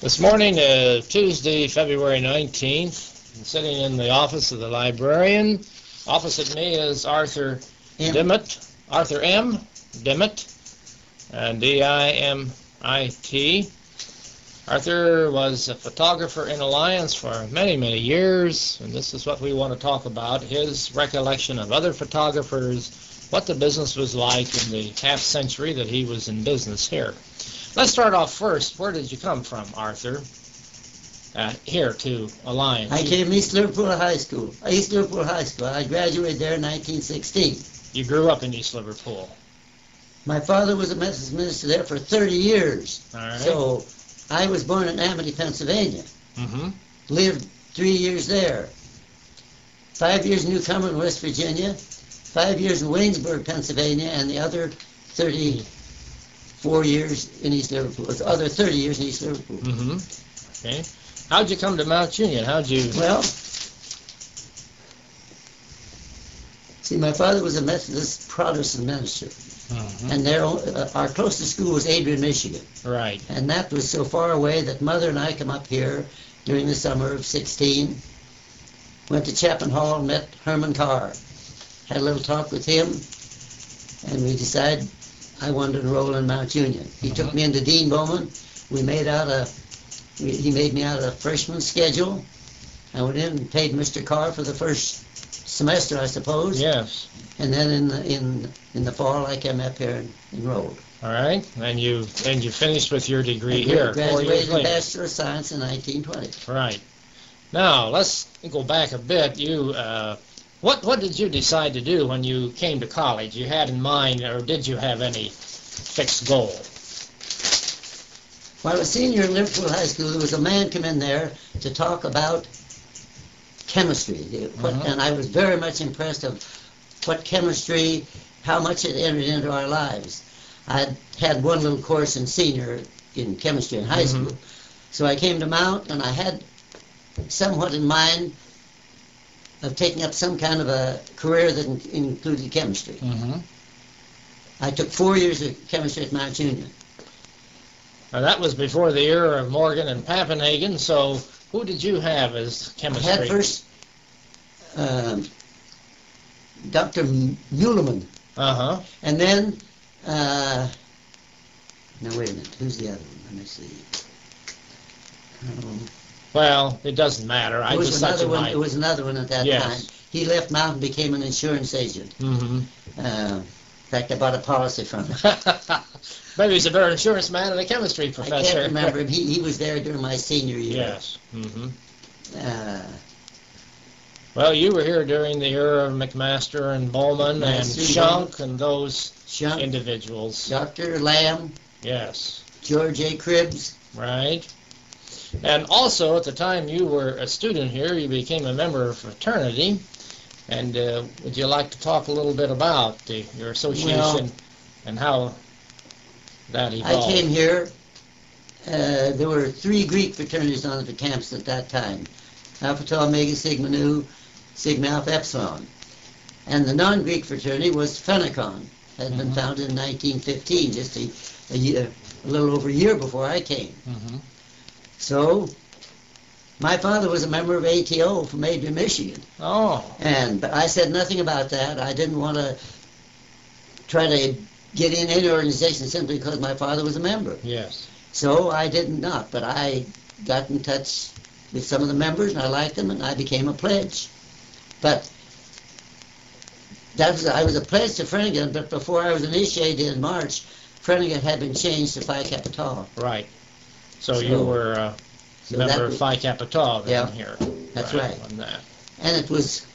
This morning, Tuesday, February 19th, I'm sitting in the office of the librarian. Opposite me is Arthur Dimmitt, Arthur M. Dimmitt, D-I-M-I-T. Arthur was a photographer in Alliance for many, many years, and this is what we want to talk about, his recollection of other photographers, what the business was like in the half-century that he was in business here. Let's start off first. Where did you come from, Arthur? Here to Alliance. I came from East Liverpool High School. I graduated there in 1916. You grew up in East Liverpool. My father was a Methodist minister there for 30 years. All right. So I was born in Amity, Pennsylvania. Mm-hmm. Lived 3 years there. 5 years in New Cumberland, West Virginia. 5 years in Waynesburg, Pennsylvania, and the other 34 years in East Liverpool. The other 30 years in East Liverpool. Mm-hmm. Okay. How'd you come to Mount Union? How'd you... Well, see, my father was a Methodist Protestant minister. Mm-hmm. And our closest school was Adrian, Michigan. Right. And that was so far away that Mother and I come up here during the summer of 16, went to Chapman Hall and met Herman Carr. Had a little talk with him, and we decided I wanted to enroll in Mount Union. He took me into Dean Bowman. He made me out a freshman schedule. I went in and paid Mr. Carr for the first semester, I suppose. Yes. And then in the fall, I came up here and enrolled. All right. And you finished with your degree here. Graduated in Bachelor of Science in 1920. Right. Now let's go back a bit. You, what did you decide to do when you came to college? You had in mind, or did you have any fixed goal? When I was senior in Liverpool High School, there was a man come in there to talk about chemistry, and I was very much impressed of what chemistry, how much it entered into our lives. I had one little course in senior in chemistry in high school, so I came to Mount, and I had somewhat in mind of taking up some kind of a career that included chemistry. I took 4 years of chemistry at Mount Union. Now that was before the era of Morgan and Pappenhagen, so who did you have as chemistry? I had first Dr. Muhleman. And then, now wait a minute, who's the other one? Let me see. Well, it doesn't matter. It was another one at that time. He left Mount and became an insurance agent. In fact, I bought a policy from him. Maybe he's a better insurance man than a chemistry professor. I can't remember him. He was there during my senior year. Yes. Well, you were here during the era of McMaster and Bowman and Shunk and those individuals. Dr. Lamb. Yes. George A. Cribbs. Right. And also, at the time you were a student here, you became a member of a fraternity. And would you like to talk a little bit about your association and how that evolved? I came here. There were 3 Greek fraternities on the campus at that time. Alpha Tau Omega Sigma Nu, Sigma Alpha Epsilon. And the non-Greek fraternity was Phenacon. Had been founded in 1915, just a little over a year before I came. So, my father was a member of ATO from Adrian, Michigan. But I said nothing about that. I didn't want to try to get in any organization simply because my father was a member. Yes. So I did not, but I got in touch with some of the members, and I liked them, and I became a pledge. But I was a pledge to Frenegan, but before I was initiated in March, Frenegan had been changed to Phi Kappa Tau. Right. So you were a member of Phi Kappa Tau here. That's right. On that. And it was,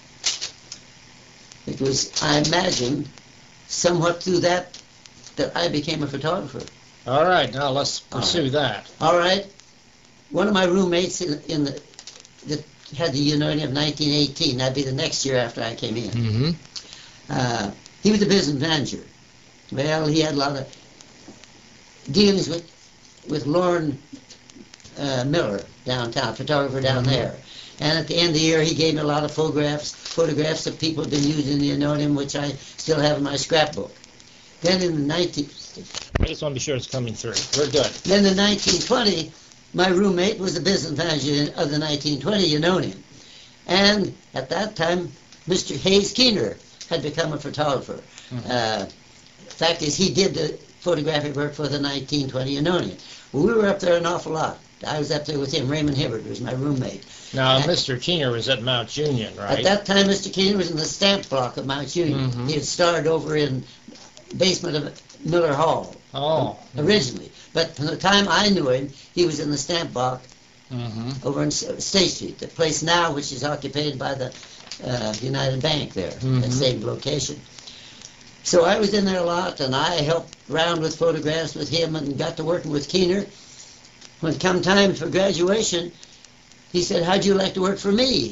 I imagine, somewhat through that I became a photographer. All right, now let's pursue that. All right. One of my roommates that had the Union of 1918, that'd be the next year after I came in. He was a business manager. Well, he had a lot of dealings with Lauren Miller downtown, photographer down there. And at the end of the year, he gave me a lot of photographs of people who had been using the Enonium, which I still have in my scrapbook. Then in the I just want to be sure it's coming through. We're good. Then in 1920, my roommate was the business manager of the 1920 Unionian. And at that time, Mr. Hayes Keener had become a photographer. Fact is, he did the photographic work for the 1920 Unionian. Well, we were up there an awful lot. I was up there with him. Raymond Hibbert was my roommate. Now, Mr. Keener was at Mount Union, right? At that time, Mr. Keener was in the stamp block of Mount Union. He had started over in the basement of Miller Hall originally. But from the time I knew him, he was in the stamp block over in State Street, the place now which is occupied by the United Bank there, that same location. So I was in there a lot, and I helped round with photographs with him and got to working with Keener. When it come time for graduation, he said, "How'd you like to work for me?"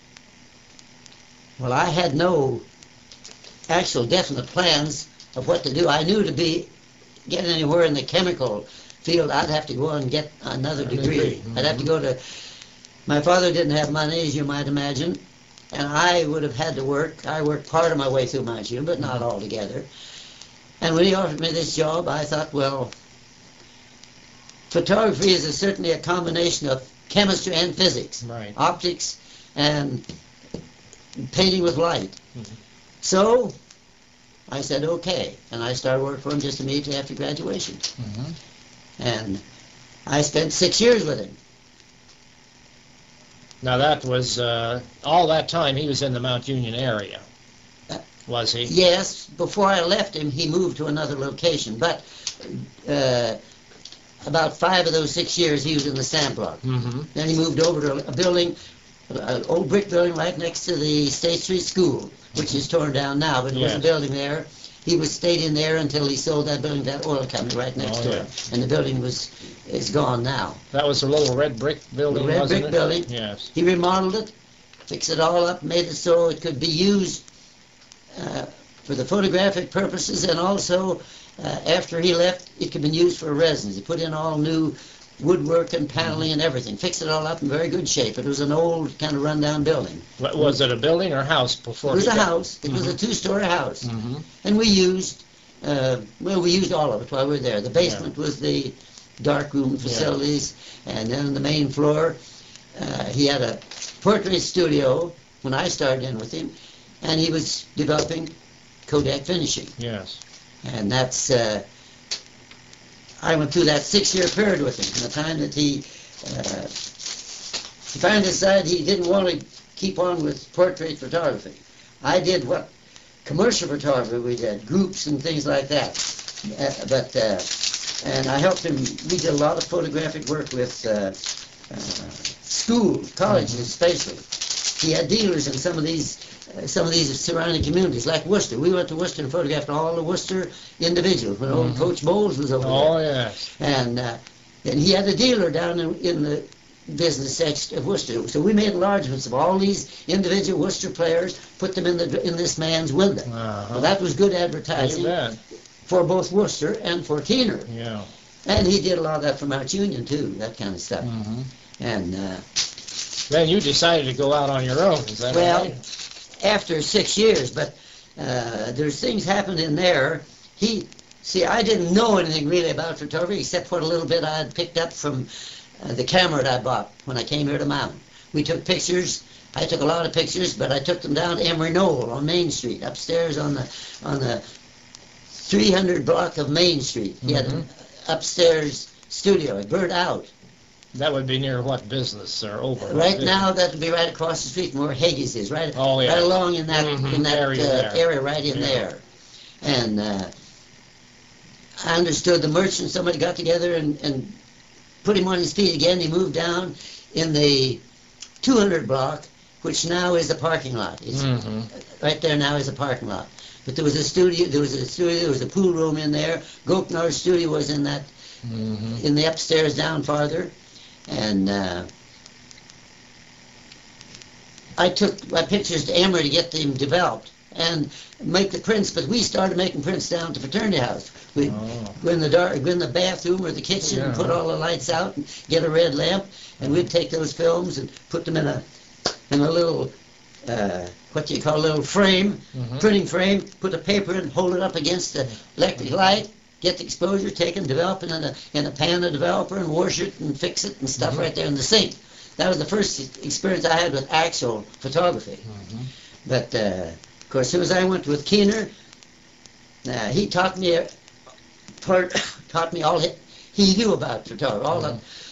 Well, I had no actual definite plans of what to do. I knew to get anywhere in the chemical field, I'd have to go and get another degree. I'd have to go to... My father didn't have money, as you might imagine, and I would have had to work. I worked part of my way through Mount Union, but not altogether. And when he offered me this job, I thought, well, photography is certainly a combination of chemistry and physics, optics and painting with light. So I said, okay, and I started work for him just immediately after graduation. And I spent 6 years with him. Now that was, all that time he was in the Mount Union area, was he? Yes, before I left him, he moved to another location, but about 5 of those 6 years he was in the stamp block. Then he moved over to a building, an old brick building right next to the State Street School, which is torn down now, but there was a building there. He was stayed in there until he sold that building to that oil company right next to it, and the building is gone now. That was a little red brick building, wasn't it? Red brick building. Yes. He remodeled it, fixed it all up, made it so it could be used for the photographic purposes, and also after he left, it could be used for residence. He put in all new woodwork and paneling and everything, fixed it all up in very good shape. It was an old kind of rundown building. What, was it a building or a house before? It was a house. It was a 2-story house. And we used, we used all of it while we were there. The basement was the darkroom facilities, and then on the main floor, he had a portrait studio when I started in with him, and he was developing Kodak finishing. Yes. And that's, I went through that 6-year period with him, from the time that he finally decided he didn't want to keep on with portrait photography. I did what commercial photography we did, groups and things like that. And I helped him, we did a lot of photographic work with schools, colleges especially. He had dealers in some of these surrounding communities, like Worcester. We went to Worcester and photographed all the Worcester individuals when old Coach Bowles was over there. Oh, yes. And he had a dealer down in the business section of Worcester. So we made enlargements of all these individual Worcester players, put them in this man's window. Well, that was good advertising for both Worcester and for Keener. Yeah. And he did a lot of that for Mount Union, too, that kind of stuff. And then you decided to go out on your own, is that right? After 6 years, but there's things happened in there. I didn't know anything really about photography except what a little bit I had picked up from the camera that I bought when I came here to Mountain. We took pictures. I took a lot of pictures, but I took them down to Emery Knoll on Main Street, upstairs on the 300 block of Main Street. He had an upstairs studio. It burned out. That would be near what business or over? Right now, that would be right across the street from where Haggis is, right along in that area right in there. And I understood the merchant, somebody got together and put him on his feet again. He moved down in the 200 block, which now is a parking lot. It's right there now is a parking lot. But there was a studio, there was a pool room in there. Gokenar's studio was in that, in the upstairs down farther. And I took my pictures to Emory to get them developed and make the prints, but we started making prints down at the fraternity house. We'd go in the bathroom or the kitchen and put all the lights out and get a red lamp, and we'd take those films and put them in a little what do you call a little frame, printing frame, put the paper in, hold it up against the electric light, get the exposure taken, develop it in a pan of developer, and wash it and fix it and stuff right there in the sink. That was the first experience I had with actual photography. But, of course, as soon as I went with Keener, he taught me all he knew about photography. All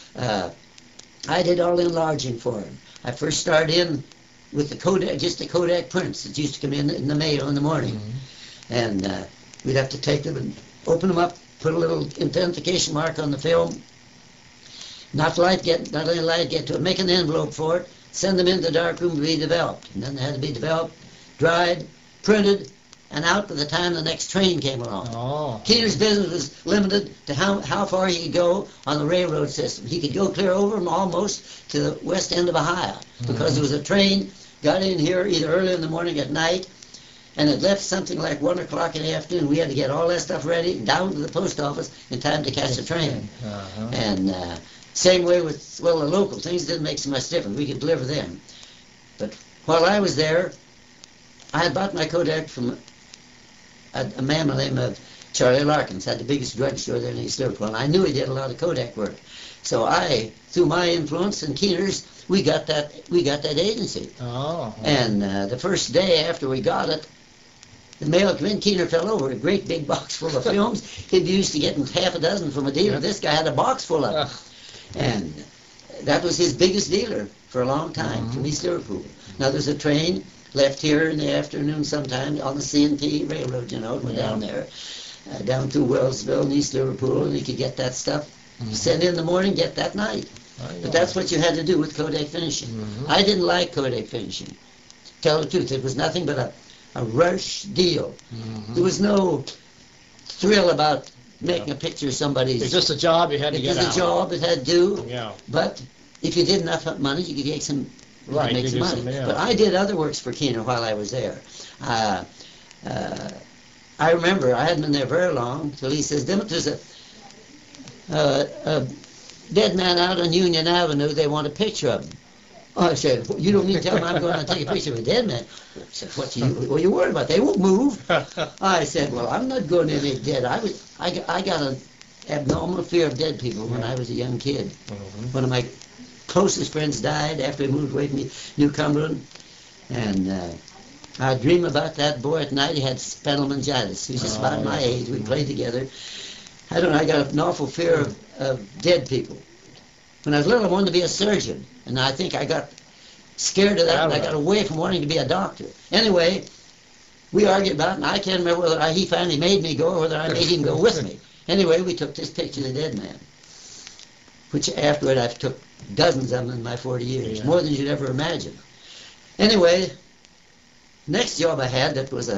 I did all the enlarging for him. I first started in with the Kodak, just the Kodak prints that used to come in the mail in the morning. And we'd have to take them and open them up, put a little identification mark on the film, not only light get to it, make an envelope for it, send them into the darkroom to be developed. And then they had to be developed, dried, printed, and out by the time the next train came along. Keener's business was limited to how far he could go on the railroad system. He could go clear over them almost to the west end of Ohio, because there was a train got in here either early in the morning or at night, and it left something like 1 o'clock in the afternoon. We had to get all that stuff ready down to the post office in time to catch the train. And same way with, well, the local things didn't make so much difference. We could deliver them. But while I was there, I had bought my Kodak from a man by the name of Charlie Larkins, had the biggest drugstore there in East Liverpool, and I knew he did a lot of Kodak work. So I, through my influence and Keener's, we got that agency. And the first day after we got it, the mail came in, Keener fell over, a great big box full of films. He'd be used to getting half a dozen from a dealer. This guy had a box full of them. And that was his biggest dealer for a long time, from East Liverpool. Now there's a train left here in the afternoon sometime on the C&T Railroad, it went down there, down through Wellsville and East Liverpool, and you could get that stuff, send in the morning, get that night. But that's what you had to do with Kodak finishing. I didn't like Kodak finishing. To tell the truth, it was nothing but a rush deal. There was no thrill about making a picture of somebody's. It's just a job you had to get out. It was a job it had to do. Yeah. But if you did enough money, you could make some. Right, make some money. But I did other works for Keener while I was there. I remember I hadn't been there very long till he says, "Dimmitt, there's a dead man out on Union Avenue. They want a picture of him." Oh, I said, "You don't mean to tell me I'm going to take a picture of a dead man?" I said, "What are you worried about? They won't move." I said, "Well, I'm not going to any dead. I got an abnormal fear of dead people when I was a young kid. One of my closest friends died after he moved away from New Cumberland, and I'd dream about that boy at night. He had spinal meningitis. He was just about my age. We played together. I don't know, I got an awful fear of dead people. When I was little, I wanted to be a surgeon, and I think I got scared of that, and I got away from wanting to be a doctor. Anyway, we argued about it, and I can't remember whether he finally made me go or whether I made him go with me. Anyway, we took this picture of the dead man, which afterward I've took dozens of them in my 40 years, more than you'd ever imagine. Anyway, next job I had, that was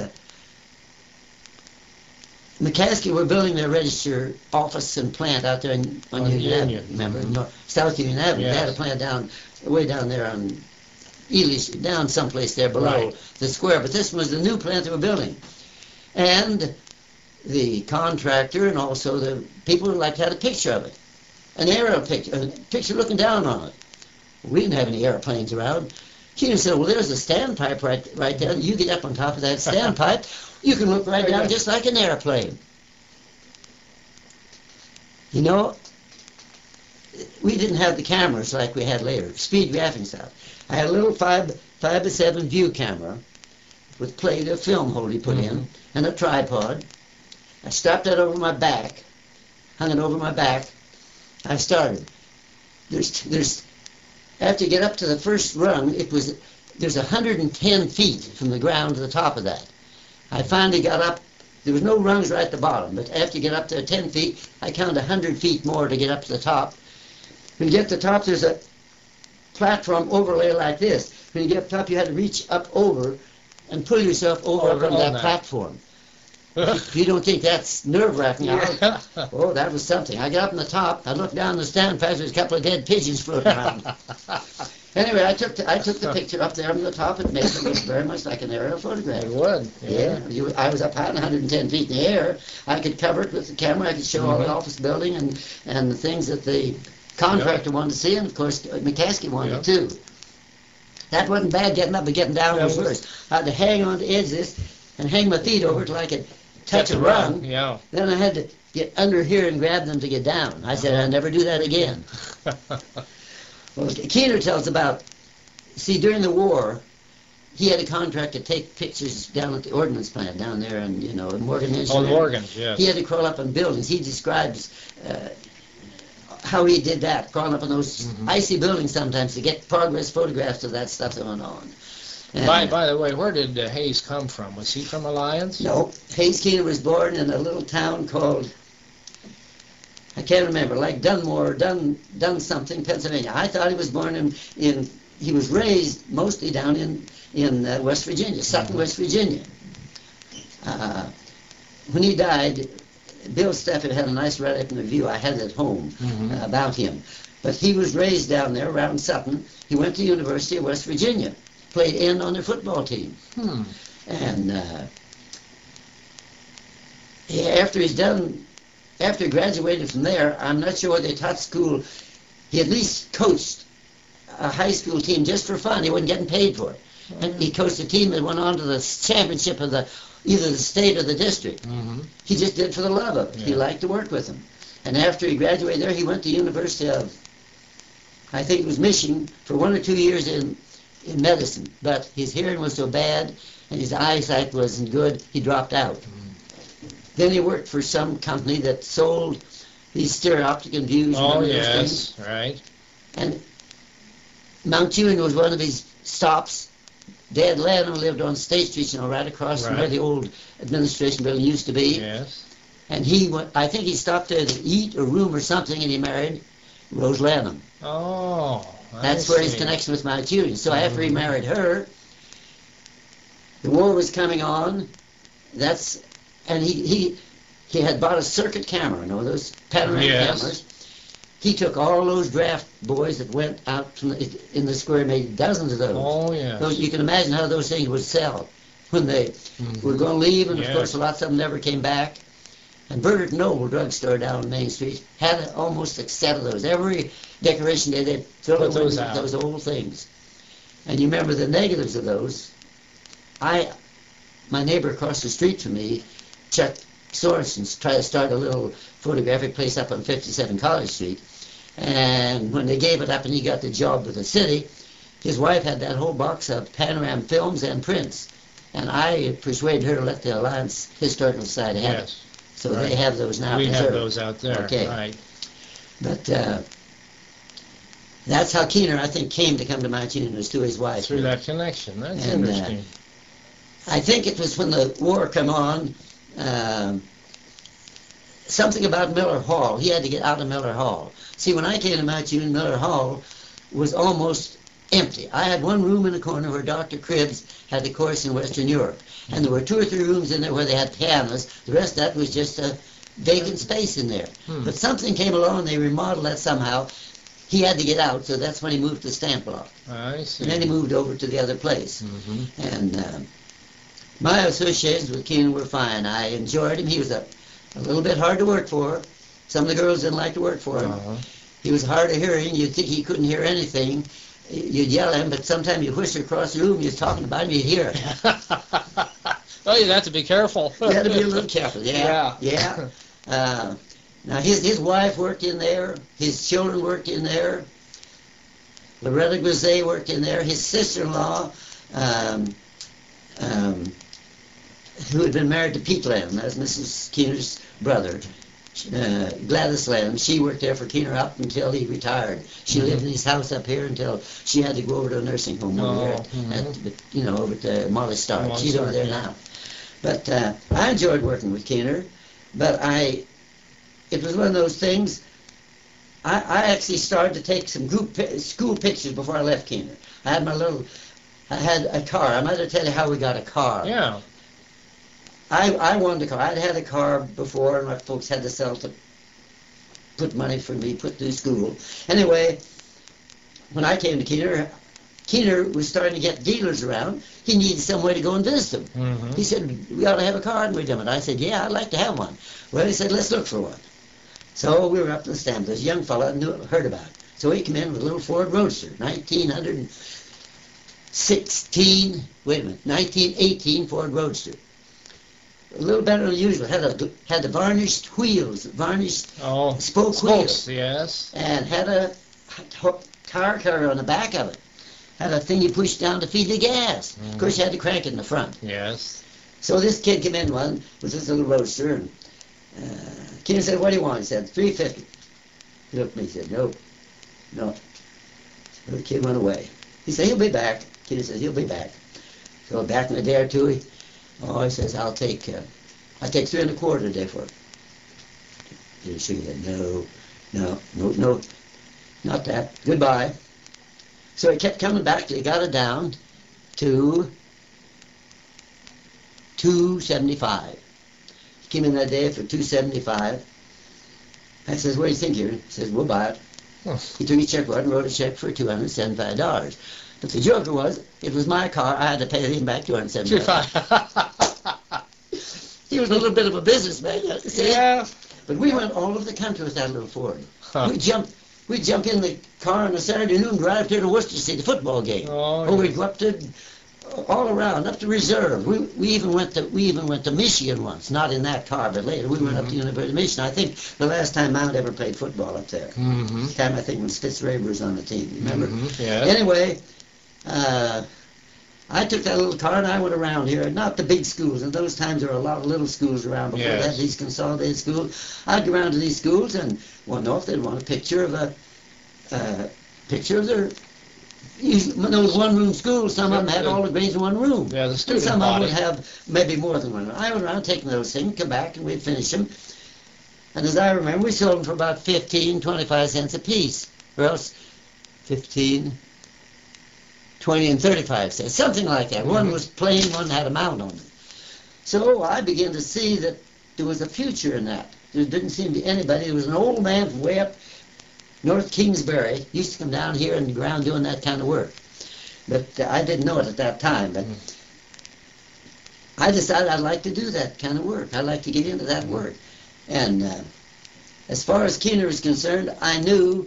McCaskey were building their register office and plant out there on Union Avenue, remember? South Union Avenue. They had a plant way down there on Ely, down someplace there below the square. But this was the new plant they were building. And the contractor and also the people had a picture of it. An aerial picture, a picture looking down on it. We didn't have any airplanes around. Keener said, "Well, there's a standpipe right there. You get up on top of that standpipe, you can look right down just like an airplane." You know, we didn't have the cameras like we had later, speed graphing stuff. I had a little 5x7 view camera with plate of film holder put in, and a tripod. I strapped that over my back, hung it over my back. I started. After you get up to the first rung, there's 110 feet from the ground to the top of that. I finally got up. There was no rungs right at the bottom, but after you get up to 10 feet, I counted 100 feet more to get up to the top. When you get to the top, there's a platform overlay like this. When you get up top, you had to reach up over and pull yourself over up on that platform. If you don't think that's nerve-wracking, oh, that was something. I got up on the top. I looked down the standpipe. There's a couple of dead pigeons floating around. Anyway, I took the picture up there on the top. It made it look very much like an aerial photograph. It would. Yeah. I was up high, 110 feet in the air. I could cover it with the camera. I could show all the office building and the things that the contractor wanted to see, and of course McCaskey wanted too. That wasn't bad getting up, but getting down was worse. I had to hang on the edge of this and hang my feet over till I could touch a rung. Yeah. Then I had to get under here and grab them to get down. I said, I'll never do that again. Well, Keener tells about, see, during the war, he had a contract to take pictures down at the ordnance plant down there in, in Morgan Engineering. Oh, Morgan, yes. He had to crawl up on buildings. He describes how he did that, crawling up on those icy buildings sometimes to get progress photographs of that stuff going on. And, by the way, where did Hayes come from? Was he from Alliance? No. Hayes Keener was born in a little town called, I can't remember, like Dunmore, Dun something, Pennsylvania. I thought he was born in he was raised mostly down in West Virginia, Sutton, West Virginia. When he died, Bill Stafford had a nice write-up in the Review. I had it at home about him. But he was raised down there around Sutton. He went to the University of West Virginia, played end on their football team. And after he graduated from there, I'm not sure whether they taught school. He at least coached a high school team just for fun. He wasn't getting paid for it. And he coached a team that went on to the championship of either the state or the district. He just did it for the love of it. He liked to work with them. And after he graduated there, he went to the University of, I think it was Michigan, for 1 or 2 years in medicine. But his hearing was so bad and his eyesight wasn't good, he dropped out. Then he worked for some company that sold these stereoptic and views. Oh, yes, right. And Mount Union was one of his stops. Dad Lano lived on State Street, right across from where the old administration building used to be. Yes. And I think he stopped there to eat or room or something, and he married Rose Lanham. Oh, that's where his connection with Mount Union. So after he married her, the war was coming on. And he had bought a circuit camera, those panoramic cameras. He took all those draft boys that went out in the square, made dozens of those. Oh, yeah. So you can imagine how those things would sell when they were going to leave, and of course lots of them never came back. And Bernard Noble drugstore down on Main Street had almost a set of those. Every decoration day they'd fill it with those old things. And you remember the negatives of those. My neighbor across the street from me, Chuck Sorensen, tried to start a little photographic place up on 57 College Street. And when they gave it up and he got the job with the city, his wife had that whole box of panorama films and prints. And I persuaded her to let the Alliance Historical Society have it. So they have those now. We have those out there. Okay. Right. But that's how Keener, I think, came to Mount Union, was through his wife. Through that connection. That's interesting. I think it was when the war came on, something about Miller Hall. He had to get out of Miller Hall. See, when I came to Mount Union, Miller Hall was almost empty. I had one room in the corner where Dr. Cribbs had the course in Western Europe. And there were 2 or 3 rooms in there where they had pianos. The rest of that was just a vacant space in there. But something came along, they remodeled that somehow. He had to get out, so that's when he moved to Stamp Block. I see. And then he moved over to the other place. And my associations with Keener were fine. I enjoyed him. He was a little bit hard to work for. Some of the girls didn't like to work for him. He was hard of hearing. You'd think he couldn't hear anything. You'd yell at him, but sometimes you whisper across the room, you're talking about him, you'd hear it. Well, you'd have to be careful. You had to be a little careful, yeah. Now, his wife worked in there. His children worked in there. Loretta Grisey worked in there. His sister-in-law, who had been married to Pete Lanham, that's Mrs. Keener's brother, Gladys Lanham, she worked there for Keener up until he retired. She lived in his house up here until she had to go over to a nursing home over there, over at Molly Starr. She's over there now. But I enjoyed working with Keener, but it was one of those things. I actually started to take some school pictures before I left Keener. I had a car. I might have tell you how we got a car. Yeah. I wanted a car. I'd had a car before, and my folks had to sell to put money for me, put through school. Anyway, when I came to Keener was starting to get dealers around. He needed some way to go and visit them. He said, we ought to have a car and we'd done it. I said, yeah, I'd like to have one. Well, he said, let's look for one. So we were up in the stand. This young fellow heard about it. So he came in with a little Ford Roadster, 1918 Ford Roadster. a little better than usual. Had the varnished wheels, varnished Oh, spoke spokes, wheels, yes. and had a car carrier on the back of it. Had a thing you pushed down to feed the gas. Of course, you had to crank it in the front. Yes. So this kid came in one with this little roadster, and Keener said, "What do you want?" He said, $3.50. He looked at me. He said, "No, no." So the kid went away. He said, "He'll be back." Keener says, "He'll be back." So back in a day or two, he says, "I'll take 3 1/4 a day for it." He said, "No, not that. Goodbye." So he kept coming back till he got it down to $2.75. He came in that day for $2.75. I says, "What do you think here?" He says, "We'll buy it." Oh. He took his checkbook and wrote a check for $275. But the joker was, it was my car. I had to pay him back $275. He was a little bit of a businessman, you have to say. Yeah. But we went all over the country with that little Ford. Huh. We'd jump in the car on a Saturday noon and drive there to Worcester to see the football game. Oh, We'd go up to all around, up to Reserve. We even went to Michigan once, not in that car, but later. We went up to University of Michigan. I think the last time Mount ever played football up there. Mm-hmm. The time I think when Fitzraber was on the team. Remember? Mm-hmm. Yes. Anyway, I took that little car and I went around here. Not the big schools. In those times there were a lot of little schools around before Yes. they had these consolidated schools. I'd go around to these schools and one off they'd want a picture of their. Those one-room schools, some of them had all the grades in one room. Yeah, the And student some of them body. would have maybe more than one room. I went around taking those things, come back, and we'd finish them. And as I remember, we sold them for about 15, 25 cents a piece. Or else 15, 20, and 35 cents. Something like that. One was plain, one had a mount on it. So I began to see that there was a future in that. There didn't seem to be anybody. There was an old man from way up North Kingsbury, used to come down here in the ground doing that kind of work. But I didn't know it at that time. But I decided I'd like to do that kind of work. I'd like to get into that work. And as far as Keener was concerned, I knew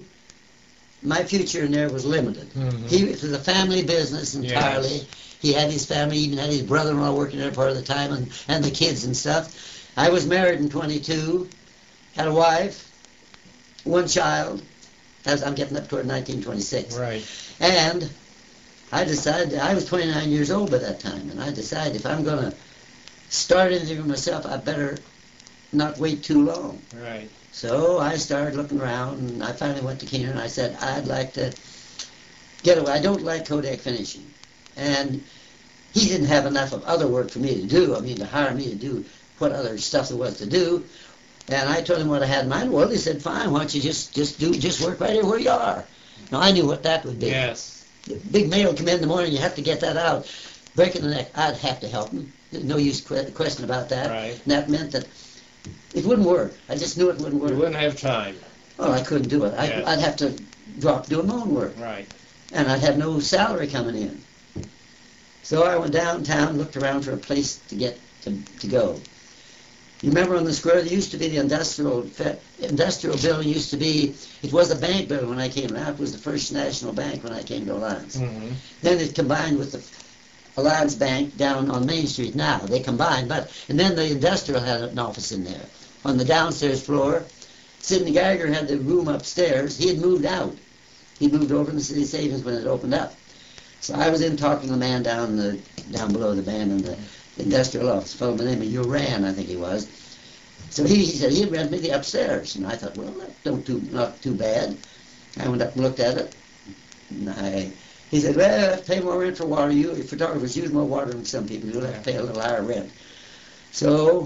my future in there was limited. Mhm. It was a family business entirely. Yes. He had his family, even had his brother-in-law working there part of the time, and the kids and stuff. I was married in 22, had a wife, one child. I'm getting up toward 1926. Right. And I decided, I was 29 years old by that time, and I decided if I'm going to start anything for myself, I better not wait too long. Right. So I started looking around, and I finally went to Keener, and I said, I'd like to get away. I don't like Kodak finishing. And he didn't have enough of other work for me to do, to hire me to do what other stuff there was to do. And I told him what I had in mind. Well, he said, "Fine, why don't you just work right here where you are?" Now, I knew what that would be. Yes. The big mail come in the morning, you have to get that out. Breaking the neck, I'd have to help him. There's no use question about that. Right. And that meant that it wouldn't work. I just knew it wouldn't work. You wouldn't have time. Well, I couldn't do it. Yes. I'd have to drop doing my own work. Right. And I'd have no salary coming in. So I went downtown, looked around for a place to go. You remember on the square, there used to be the industrial building used to be, it was a bank building when I came out. It was the First National Bank when I came to Alliance. Mm-hmm. Then it combined with the Alliance Bank down on Main Street now. They combined, and then the industrial had an office in there. On the downstairs floor, Sidney Geiger had the room upstairs. He had moved out. He moved over to the City Savings when it opened up. So I was in talking to the man down below the band in the industrial office, a fellow by the name of Uran, I think he was. So he said he'd rent me the upstairs, and I thought, well, that's not too bad. I went up and looked at it. And he said, well, you have to pay more rent for water. You photographers use more water than some people. You'll have to pay a little higher rent. So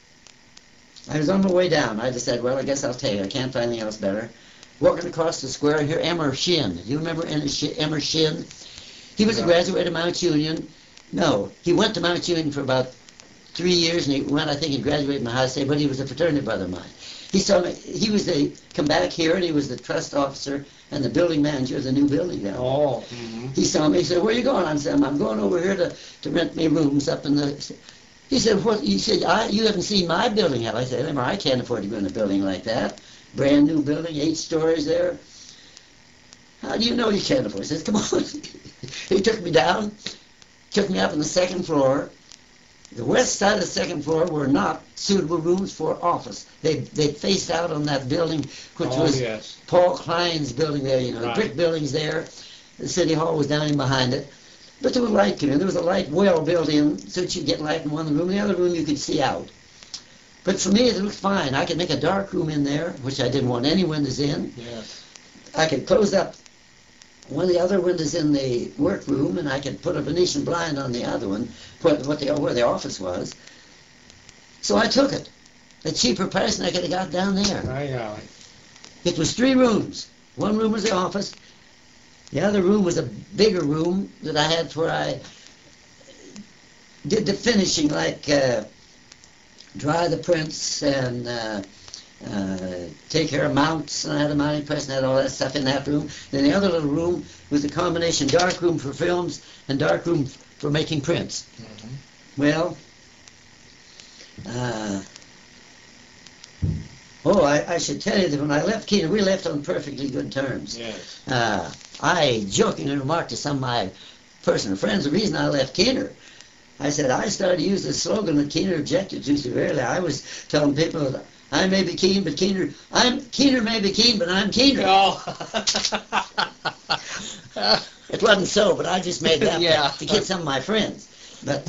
I was on my way down. I just said, well, I guess I'll take it. I can't find anything else better. Walking across the square here, Emmer Shin. Do you remember Emmer Shin? He was a graduate of Mount Union. No, he went to Mount Union for about 3 years, and I think he graduated from Ohio State, but he was a fraternity brother of mine. He saw me, come back here, and he was the trust officer and the building manager of the new building down there. Oh. Mm-hmm. He saw me, he said, where are you going? I said, I'm going over here to rent me rooms up in the... He said, what? He said, you haven't seen my building, have I? said, I can't afford to go in a building like that. Brand new building, 8 stories there. How do you know you can't afford it? He says, come on. He took me down, took me up on the second floor. The west side of the second floor were not suitable rooms for office. They faced out on that building, which was yes. Paul Klein's building there, Right. brick buildings there. The city hall was down in behind it. But there was light coming in. There was a light well built in, so that you'd get light in one room. The other room you could see out. But for me, it looked fine. I could make a dark room in there, which I didn't want any windows in. Yes. I could close up one of the other windows in the workroom, and I could put a Venetian blind on the other one, where the office was. So I took it. A cheaper price than I could have got down there. My golly. It was 3 rooms. One room was the office. The other room was a bigger room that I had where I did the finishing, like dry the prints and take care of mounts, and I had a mounting press and had all that stuff in that room. Then the other little room was a combination dark room for films and dark room for making prints. Mm-hmm. Well, I should tell you that when I left Keener, we left on perfectly good terms. Yes. I jokingly remarked to some of my personal friends, the reason I left Keener, I said I started to use the slogan that Keener objected to severely. I was telling people that I may be keen, but Keener may be keen, but I'm Keener. Oh. It wasn't so, but I just made that Yeah. to kid some of my friends. But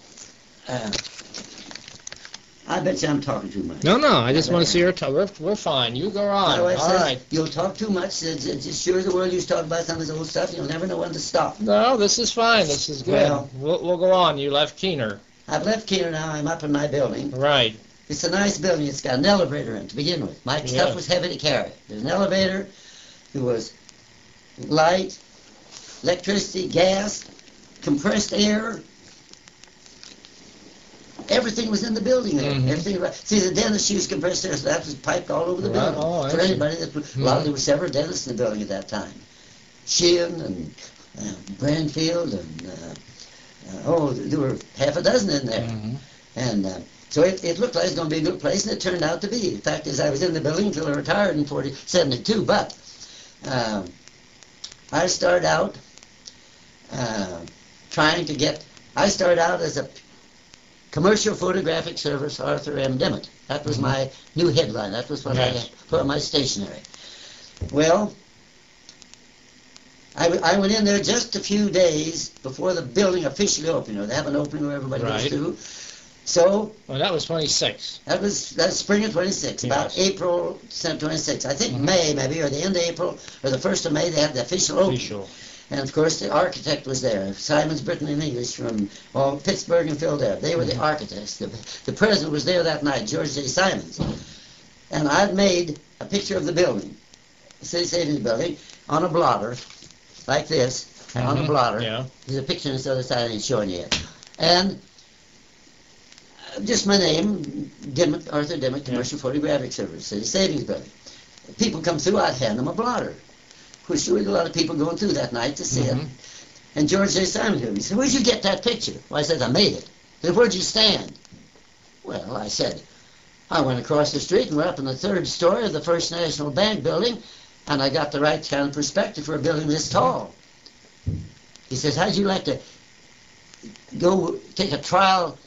I bet you I'm talking too much. No, I just want to see her talk. We're fine. You go on. Otherwise, All right. you'll talk too much. It's sure as the world you talk about some of this old stuff, you'll never know when to stop. No, this is fine. This is good. Well- We'll go on. You left Keener. I've left Keener now. I'm up in my building. Right. It's a nice building. It's got an elevator in it to begin with. My Yeah. stuff was heavy to carry. There's an elevator. There was light, electricity, gas, compressed air. Everything was in the building there. Mhm. Everything. See, the dentist used compressed air, so that was piped all over the Right. building. Oh, I For see. anybody there were several dentists in the building at that time. Sheehan and Branfield and there were half a dozen in there. Mm-hmm. And so it looked like it was going to be a good place, and it turned out to be. The fact is, I was in the building until I retired in 72. But I started out I started out as a commercial photographic service, Arthur M. Dimmitt. That was my new headline. That was what I Yes. had put on my stationery. Well, I went in there just a few days before the building officially opened. They have an opening where everybody goes Right. through. So Well, that was 26. that's spring of 26, about Yes. April 26. I think Mhm. May maybe, or the end of April, or the 1st of May, they had the official opening. Official. And of course the architect was there, Simons, Britain and English from Pittsburgh and Philadelphia. They were the architects. The president was there that night, George J. Simons. And I'd made a picture of the building, the City Savings Building, on a blotter, like this, on a Mhm. blotter. Yeah. There's a picture on this other side I ain't showing you yet. And just my name, Dimmitt, Arthur Dimmitt, Commercial Photographic Service, City Savings Building. People come through, I'd hand them a blotter. Which there were a lot of people going through that night to see it. Mhm. And George J. Simon came. He said, "Where'd you get that picture?" Well, I said, "I made it." He said, "Where'd you stand?" Well, I said, "I went across the street and we're up in the 3rd story of the First National Bank building, and I got the right kind of perspective for a building this tall." He says, "How'd you like to go take a trial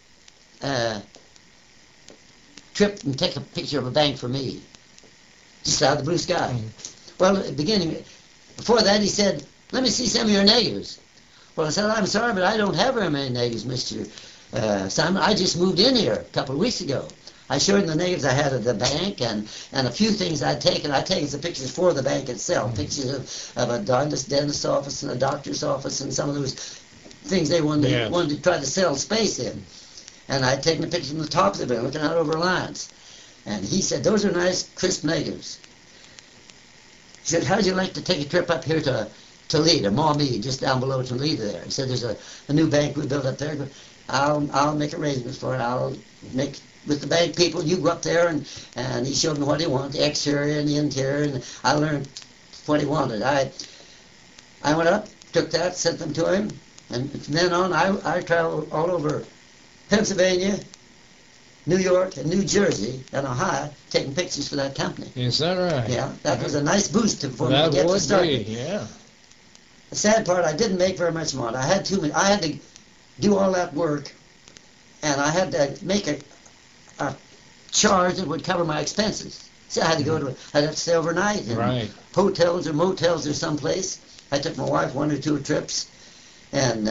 trip and take a picture of a bank for me? Just out of the blue sky." Mhm. Well, at the beginning, before that, he said, "Let me see some of your negatives." Well, I said, "I'm sorry, but I don't have very many negatives, Mr. Simon. I just moved in here a couple of weeks ago." I showed him the negatives I had of the bank and a few things I'd taken. I'd taken some pictures for the bank itself, pictures of a dentist's office and a doctor's office and some of those things they wanted to try to sell space in. And I'd taken a picture from the top of the building, looking out over Alliance. And he said, "Those are nice, crisp negatives." He said, "How'd you like to take a trip up here to Toledo, Maumee, just down below Toledo there?" He said, "There's a new bank we built up there. I'll make arrangements for it. I'll make with the bank people. You go up there," and he showed me what he wanted, the exterior and the interior, and I learned what he wanted. I went up, took that, sent them to him, and from then on I traveled all over Pennsylvania, New York, and New Jersey, and Ohio, taking pictures for that company. Is that right? Yeah, that was a nice boost for me to That get would started. be, yeah. The sad part, I didn't make very much money. I had to do all that work and I had to make a charge that would cover my expenses. So I had to I'd have to stay overnight in Right. hotels or motels or someplace. I took my wife 1 or 2 trips, and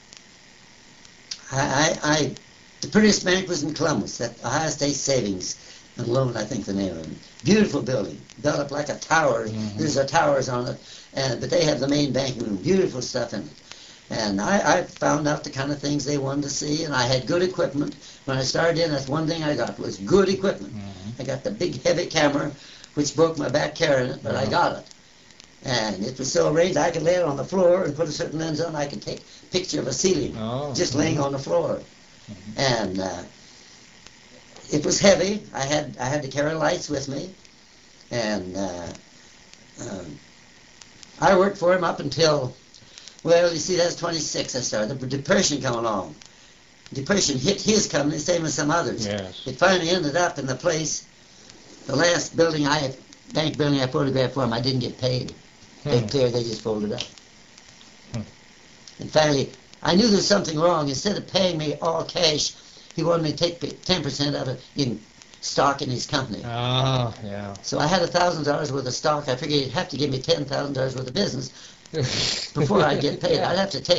the prettiest bank was in Columbus, that Ohio State Savings and Loan, I think the name of it. Beautiful building, built up like a tower. There's towers on it, but they have the main banking room. Beautiful stuff in it. And I found out the kind of things they wanted to see, and I had good equipment. When I started in, that's one thing I got, was good equipment. I got the big heavy camera, which broke my back carrying it, but I got it. And it was so arranged I could lay it on the floor and put a certain lens on. I could take a picture of a ceiling just laying on the floor. And it was heavy. I had to carry lights with me. And I worked for him up until, well, you see, that's 26 I started. The Depression come along. Depression hit his company, same as some others. Yes. It finally ended up in the place, the last bank building I photographed for him, I didn't get paid. They cleared, they just folded up. And finally, I knew there was something wrong. Instead of paying me all cash, he wanted me to take 10% of it in stock in his company. Ah, yeah. So I had $1,000 worth of stock. I figured he'd have to give me $10,000 worth of business before I'd get paid. I'd have to take.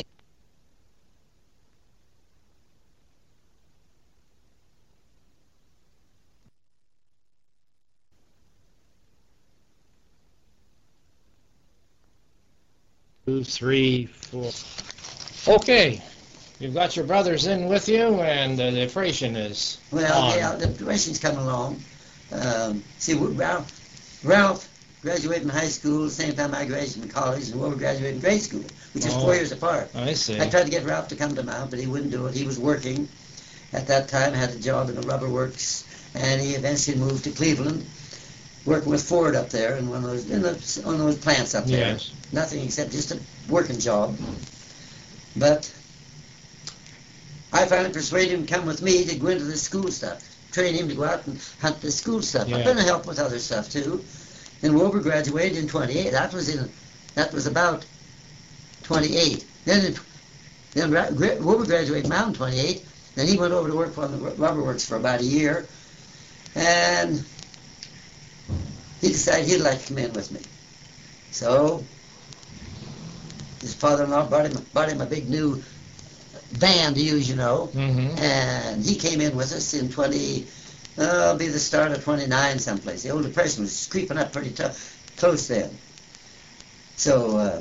Two, three, four. Okay, you've got your brothers in with you, and the depression is Well, on. yeah, the depression's coming along. See, Ralph graduated from high school the same time I graduated from college, and Wilbur graduated in grade school, which is 4 years apart. I see. I tried to get Ralph to come to Mount, but he wouldn't do it. He was working at that time, had a job in the rubber works, and he eventually moved to Cleveland, working with Ford up there in one of those plants up there. Yes. Nothing except just a working job. But I finally persuaded him to come with me to go into the school stuff, train him to go out and hunt the school stuff. Yeah. I've been to help with other stuff too. And Wilbur graduated in 28. That was about 28. Then Wilbur graduated Mountain 28. Then he went over to work for the rubber works for about a year, and he decided he'd like to come in with me. So his father-in-law bought him a big new van to use, and he came in with us in it'll be the start of 29 someplace. The old Depression was creeping up pretty close then. So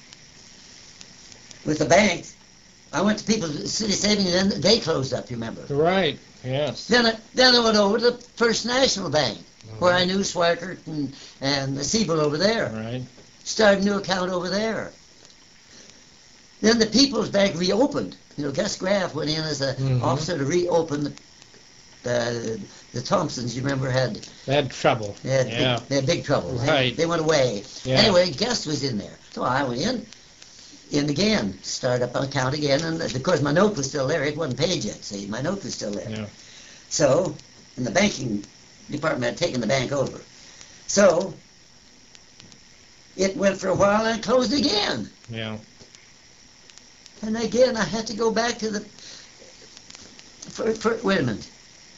with the bank, I went to People's City Savings, and then they closed up, you remember. Right, yes. Then I went over to the First National Bank, where I knew Swikert and the Siebel over there. Right. Started a new account over there. Then the People's Bank reopened. Gus Graff went in as an officer to reopen the Thompsons. You remember had trouble. They had big trouble. Right. They went away. Yeah. Anyway, Gus was in there, so I went in again, start up an account again, and of course my note was still there. It wasn't paid yet. See, my note was still there. Yeah. So, and the banking department had taken the bank over. So it went for a while and closed again. Yeah. And again, I had to go back to wait a minute.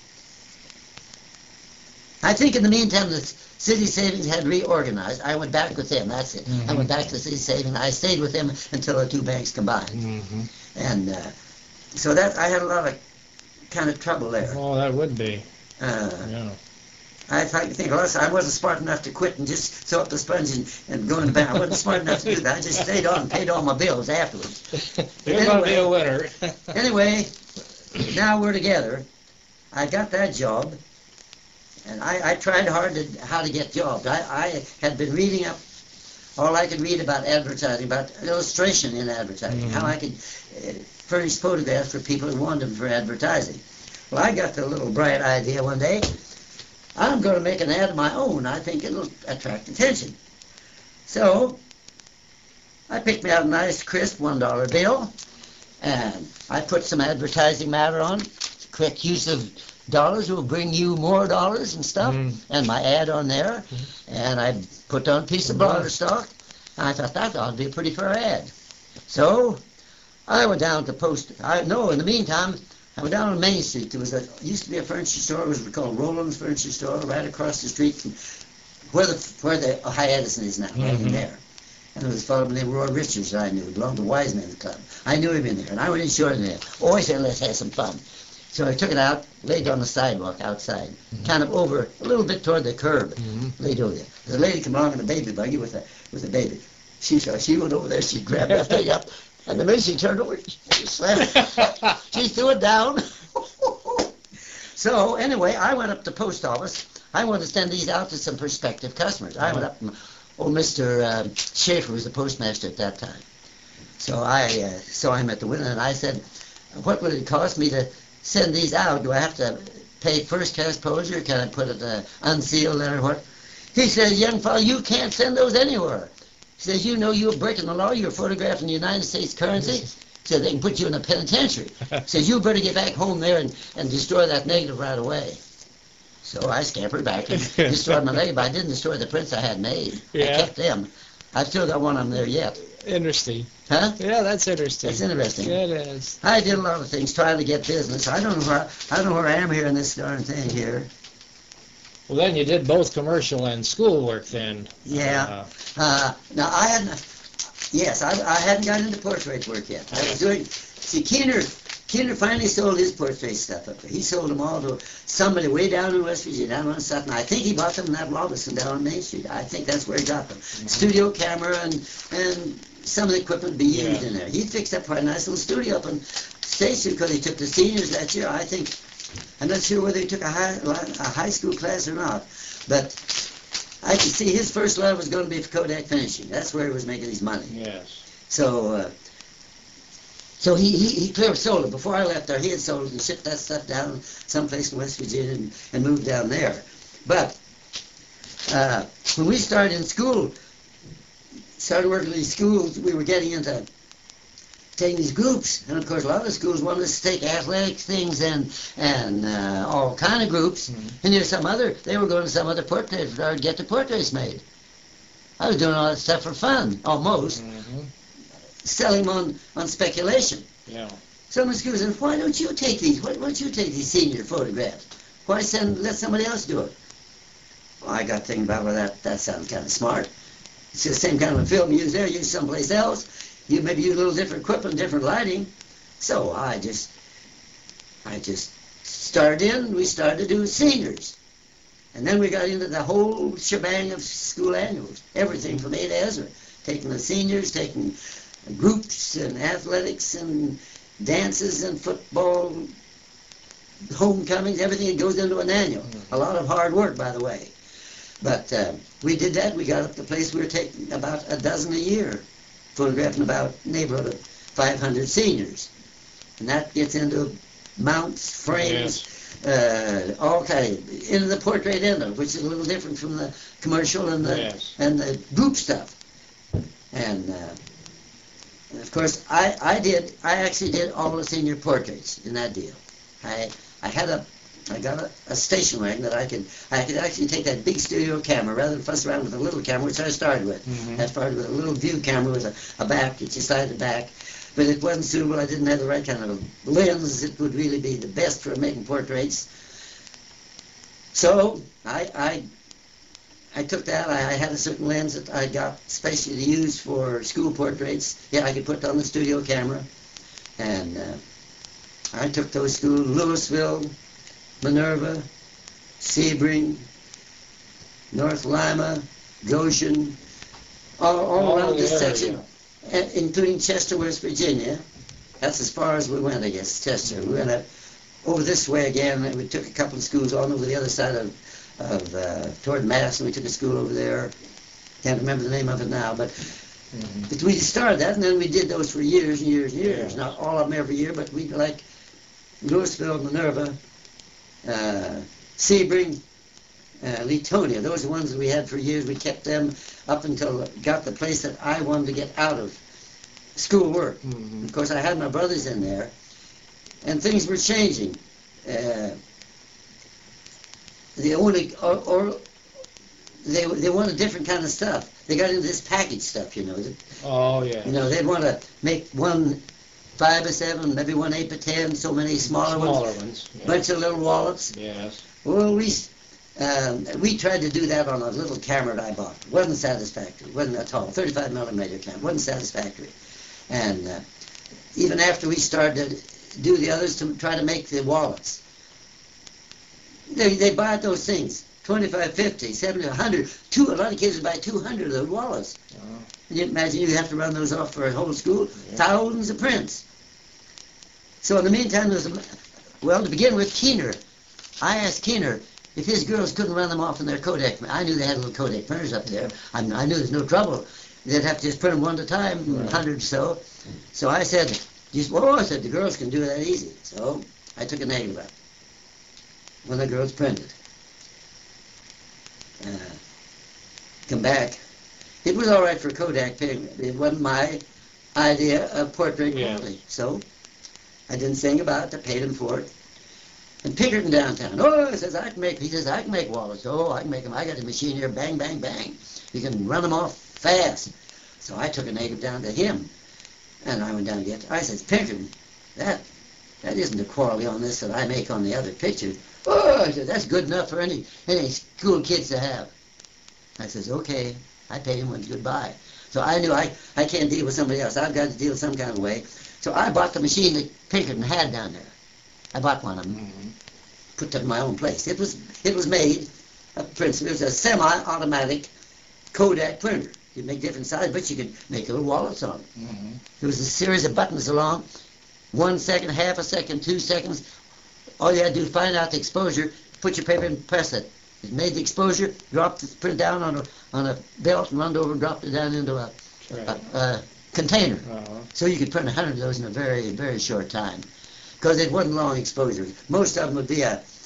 I think in the meantime, the City Savings had reorganized. I went back with them, that's it. I went back to City Savings. I stayed with them until the two banks combined. And so I had a lot of kind of trouble there. Oh, that would be. Yeah. I think I wasn't smart enough to quit and just sew up the sponge and go in the bank. I wasn't smart enough to do that. I just stayed on and paid all my bills afterwards. You're going to be a winner. Anyway, now we're together. I got that job, and I tried hard how to get jobs. I had been reading up all I could read about advertising, about illustration in advertising, how I could furnish photographs for people who wanted them for advertising. Well, I got the little bright idea one day. I'm going to make an ad of my own. I think it'll attract attention. So I picked me out a nice, crisp $1 bill, and I put some advertising matter on. Correct use of dollars will bring you more dollars and stuff, and my ad on there. And I put on a piece of blotter stock. And I thought that ought to be a pretty fair ad. So I went down to post. In the meantime, I went down on Main Street. There was used to be a furniture store. It was called Roland's Furniture Store, right across the street from where the High Edison is now, right in there. And there was a fellow named Roy Richards that I knew, belonged to Wise Men's Club. I knew him in there, and I went in short in there. Oh, I said, let's have some fun. So I took it out, laid it on the sidewalk outside, kind of over, a little bit toward the curb, laid over there. There's a lady come along in a baby buggy with a baby. She went over there, she grabbed that thing up, and the minute she turned over, she slammed it. She threw it down. So anyway, I went up to the post office. I wanted to send these out to some prospective customers. I went up, and Mr. Schaefer was the postmaster at that time. So I saw him at the window, and I said, what would it cost me to send these out? Do I have to pay first class postage, or can I put it unsealed or what? He said, young fellow, you can't send those anywhere. He says, you know you're breaking the law, you're photographing the United States currency. He said, they can put you in a penitentiary. He says, you better get back home there and destroy that negative right away. So I scampered back and destroyed my negative. I didn't destroy the prints I had made. I kept them. I've still got one of them there yet. Interesting. Huh? Yeah, that's interesting. That's interesting. It is. I did a lot of things trying to get business. I don't know where I am here in this darn thing here. Well, then you did both commercial and school work then. Yeah. Now I hadn't. Yes, I hadn't gotten into portrait work yet. I was doing. See, Keener finally sold his portrait stuff up there. He sold them all to somebody way down in West Virginia, down on Sutton. I think he bought them in that Robinson down on Main Street. I think that's where he got them. Studio camera and some of the equipment to be used in there. He fixed up quite a nice little studio up in Station because he took the seniors that year. I think, I'm not sure whether he took a high school class or not, but I could see his first love was going to be for Kodak finishing. That's where he was making his money. Yes. So he clear sold it. Before I left there, he had sold it and shipped that stuff down someplace in West Virginia and moved down there. But when we started in school, started working in these schools, we were getting into taking these groups. And of course, a lot of the schools wanted us to take athletic things and all kind of groups. And there's they were going to some other portrait or get the portraits made. I was doing all that stuff for fun, almost. Selling them on speculation. Yeah. Some of the schools said, why don't you take these? Why don't you take these senior photographs? Why let somebody else do it? Well, I got thinking about, well, that sounds kind of smart. It's the same kind of a film you use there, use someplace else. You maybe use a little different equipment, different lighting. So I just we started to do seniors. And then we got into the whole shebang of school annuals. Everything from A to Ezra. Taking the seniors, taking groups and athletics and dances and football, homecomings, everything that goes into an annual. A lot of hard work, by the way. But we did that. We got up to the place we were taking about a dozen a year, photographing about neighborhood of 500 seniors. And that gets into mounts, frames, all kind of, into the portrait end of it, which is a little different from the commercial and the group stuff. And of course, I actually did all the senior portraits in that deal. I got a station wagon that I could actually take that big studio camera rather than fuss around with a little camera, which I started with. I started with a little view camera with a back that you slide back, but it wasn't suitable. I didn't have the right kind of lens that would really be the best for making portraits. So I took that. I had a certain lens that I got specially to use for school portraits. Yeah, I could put on the studio camera. And I took those schools, Louisville, Minerva, Sebring, North Lima, Goshen, all around this section, including Chester, West Virginia. That's as far as we went, I guess, Chester. We went over this way again, and we took a couple of schools on over the other side of toward Madison. We took a school over there. Can't remember the name of it now, but we started that, and then we did those for years and years and years. Not all of them every year, but we like Louisville, Minerva, Sebring, Leetonia. Those are the ones that we had for years. We kept them up until got the place that I wanted to get out of school work. Of course, I had my brothers in there, and things were changing. They only, they want a different kind of stuff. They got into this package stuff, you know. Oh yeah. You know, they'd want to make one 5 by 7, maybe one 8 by 10, so many smaller ones. Yeah. Bunch of little wallets. Yes. Well, we tried to do that on a little camera that I bought. Wasn't satisfactory. Wasn't at all. 35 millimeter camera. Wasn't satisfactory. And even after we started to do the others to try to make the wallets, they buy those things. 25, 50, 70, 100. A lot of kids would buy 200 of those wallets. Can you imagine you have to run those off for a whole school? Yeah. Thousands of prints. So in the meantime, to begin with, Keener. I asked Keener if his girls couldn't run them off in their Kodak. I knew they had little Kodak printers up there. I knew there's no trouble. They'd have to just print them one at a time, 100 or so. So I said, I said, the girls can do that easy. So I took a negative out when the girls printed. Come back. It was all right for Kodak pigment. It wasn't my idea of portrait quality. So I didn't sing about it. I paid him for it. And Pinkerton downtown. Oh, he says, I can make wallets. Oh, I can make them. I got a machine here. Bang, bang, bang. You can run them off fast. So I took a negative down to him. And I went down to get it. I says, Pinkerton, that isn't the quality on this that I make on the other picture. Oh, I said, that's good enough for any school kids to have. I says, okay. I paid him with goodbye. So I knew I can't deal with somebody else. I've got to deal some kind of way. So I bought the machine that Pinkerton had down there. I bought one of them, put that in my own place. It was made of principle. It was a semi-automatic Kodak printer. You make different sizes, but you could make little wallets on it. There was a series of buttons along, 1 second, half a second, 2 seconds. All you had to do is find out the exposure, put your paper and press it. It made the exposure, dropped the print down on a belt and run over and dropped it down into a container. So you could print 100 of those in a very, very short time. Because it wasn't long exposure. Most of them would be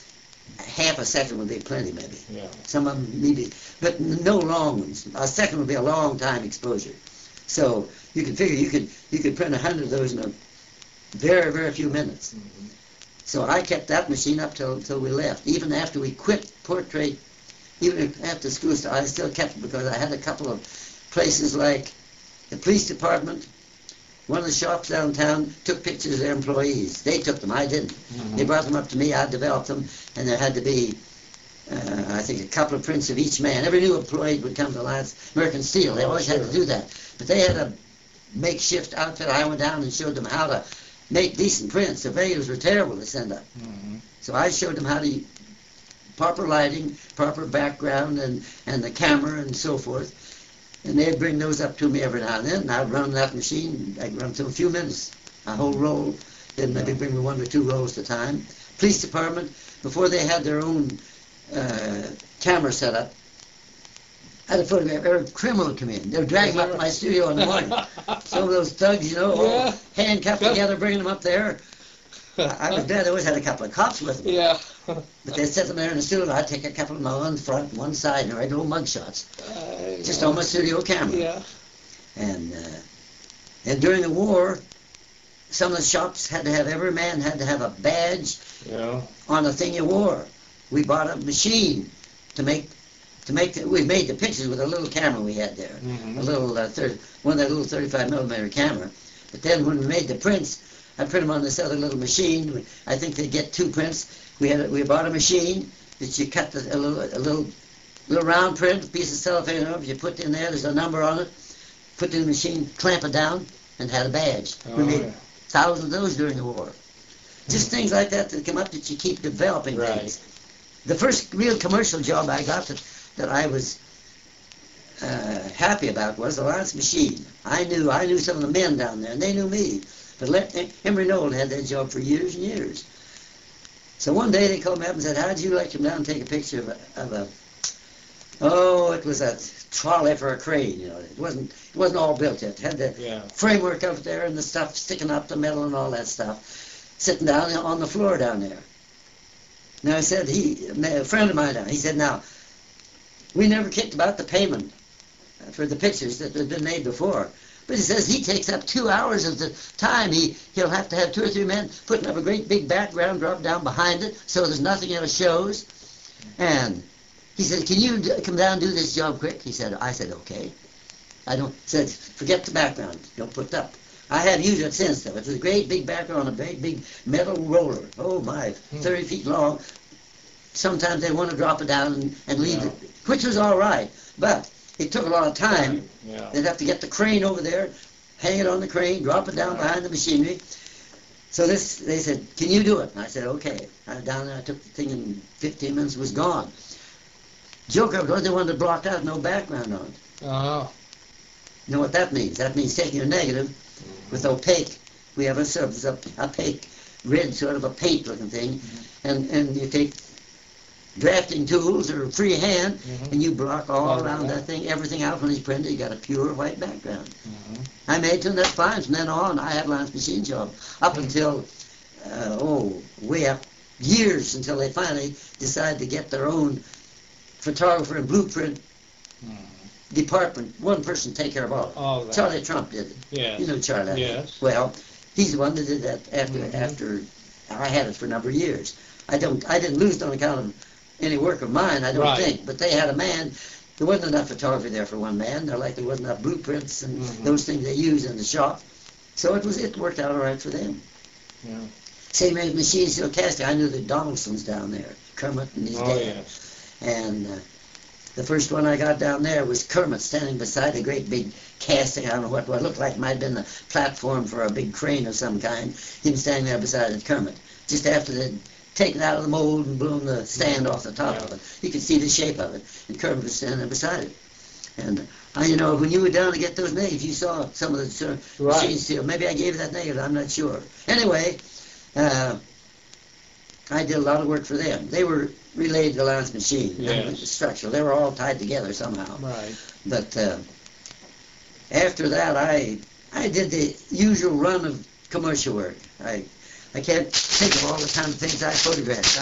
half a second would be plenty, maybe. Yeah. Some of them maybe, but no long ones. A second would be a long time exposure. So you can figure you could print 100 of those in a very, very few minutes. So I kept that machine up till we left. Even after we quit portrait, even after school, I still kept it because I had a couple of places like the police department. One of the shops downtown took pictures of their employees. They took them, I didn't. They brought them up to me, I developed them, and there had to be, I think, a couple of prints of each man. Every new employee would come to Alliance American Steel. They always had to do that. But they had a makeshift outfit. I went down and showed them how to make decent prints. The videos were terrible to send up. So I showed them how to proper lighting, proper background, and the camera and so forth. And they'd bring those up to me every now and then, and I'd run that machine. I'd run through a few minutes, a whole roll. Then maybe bring me 1 or 2 rolls at a time. Police department, before they had their own camera set up, I had a photograph every criminal come in. They would drag them up to my studio in the morning. Some of those thugs, all handcuffed together, bringing them up there. I was glad I always had a couple of cops with me. Yeah. But they'd sit them there in the studio, and I'd take a couple of them on the front, one side, and write little mug shots. Just on my studio camera. Yeah. And during the war, some of the shops had to have, every man had to have a badge on the thing you wore. We bought a machine to make we made the pictures with a little camera we had there. A little, one of that little 35 millimeter camera. But then when we made the prints, I print them on this other little machine. I think they get 2 prints. We bought a machine that you cut a little round print, a piece of cellophane over. You put in there. There's a number on it. Put it in the machine, clamp it down, and had a badge. We made thousands of those during the war. Just things like that come up that you keep developing things. The first real commercial job I got that I was happy about was the Alliance Machine. I knew some of the men down there, and they knew me. But Emory Nolan had that job for years and years. So one day they called me up and said, how'd you like to come down and take a picture of it was a trolley for a crane, It wasn't all built yet. It had the framework up there and the stuff sticking up, the metal and all that stuff, sitting down on the floor down there. Now I said, a friend of mine, he said, now, we never kicked about the payment for the pictures that had been made before. But he says he takes up 2 hours of the time. He'll have to have 2 or 3 men putting up a great big background, drop down behind it, so there's nothing else shows. And he said, can you come down and do this job quick? I said, okay. Said, forget the background. Don't put it up. I have used it since, though. It was a great big background, a great big metal roller. Oh, my, 30 feet long. Sometimes they want to drop it down and leave it, which was all right. But it took a lot of time. Yeah. They'd have to get the crane over there, hang it on the crane, drop it down behind the machinery. So they said, can you do it? And I said, okay. I went down there, I took the thing in 15 minutes, it was gone. Joke of it, they wanted it blocked out, no background on it. Oh. You know what that means? That means taking a negative with opaque. We have a surface, opaque, red sort of a paint-looking thing, and you take drafting tools or freehand, and you block all around that thing, everything out when it's printed. You got a pure white background. I made them that fine. From then on, I had Lance Machine Shop up until way up years until they finally decided to get their own photographer and blueprint department. One person take care of all. Charlie Trump did it. Yes. You know Charlie. Yes. Well, he's the one that did that after I had it for a number of years. I didn't lose it on account of any work of mine, I don't think. But they had a man. There wasn't enough photography there for one man. There wasn't enough blueprints and those things they use in the shop. So it worked out all right for them. Yeah. Same as Machine Steel Casting. I knew the Donaldsons down there, Kermit and his dad. Yes. And the first one I got down there was Kermit standing beside a great big casting. I don't know what it looked like. It might have been the platform for a big crane of some kind. Him standing there beside it, Kermit. Just after they'd taken it out of the mold and blown the stand off the top of it. You could see the shape of it. And Kermit was standing there beside it. And when you were down to get those negatives, you saw some of the Machine Steel. Maybe I gave you that negative. I'm not sure. Anyway, I did a lot of work for them. They were related to Lance Machine. Yes. Structural. They were all tied together somehow. Right. But after that, I did the usual run of commercial work. I can't think of all the kind of things I photographed.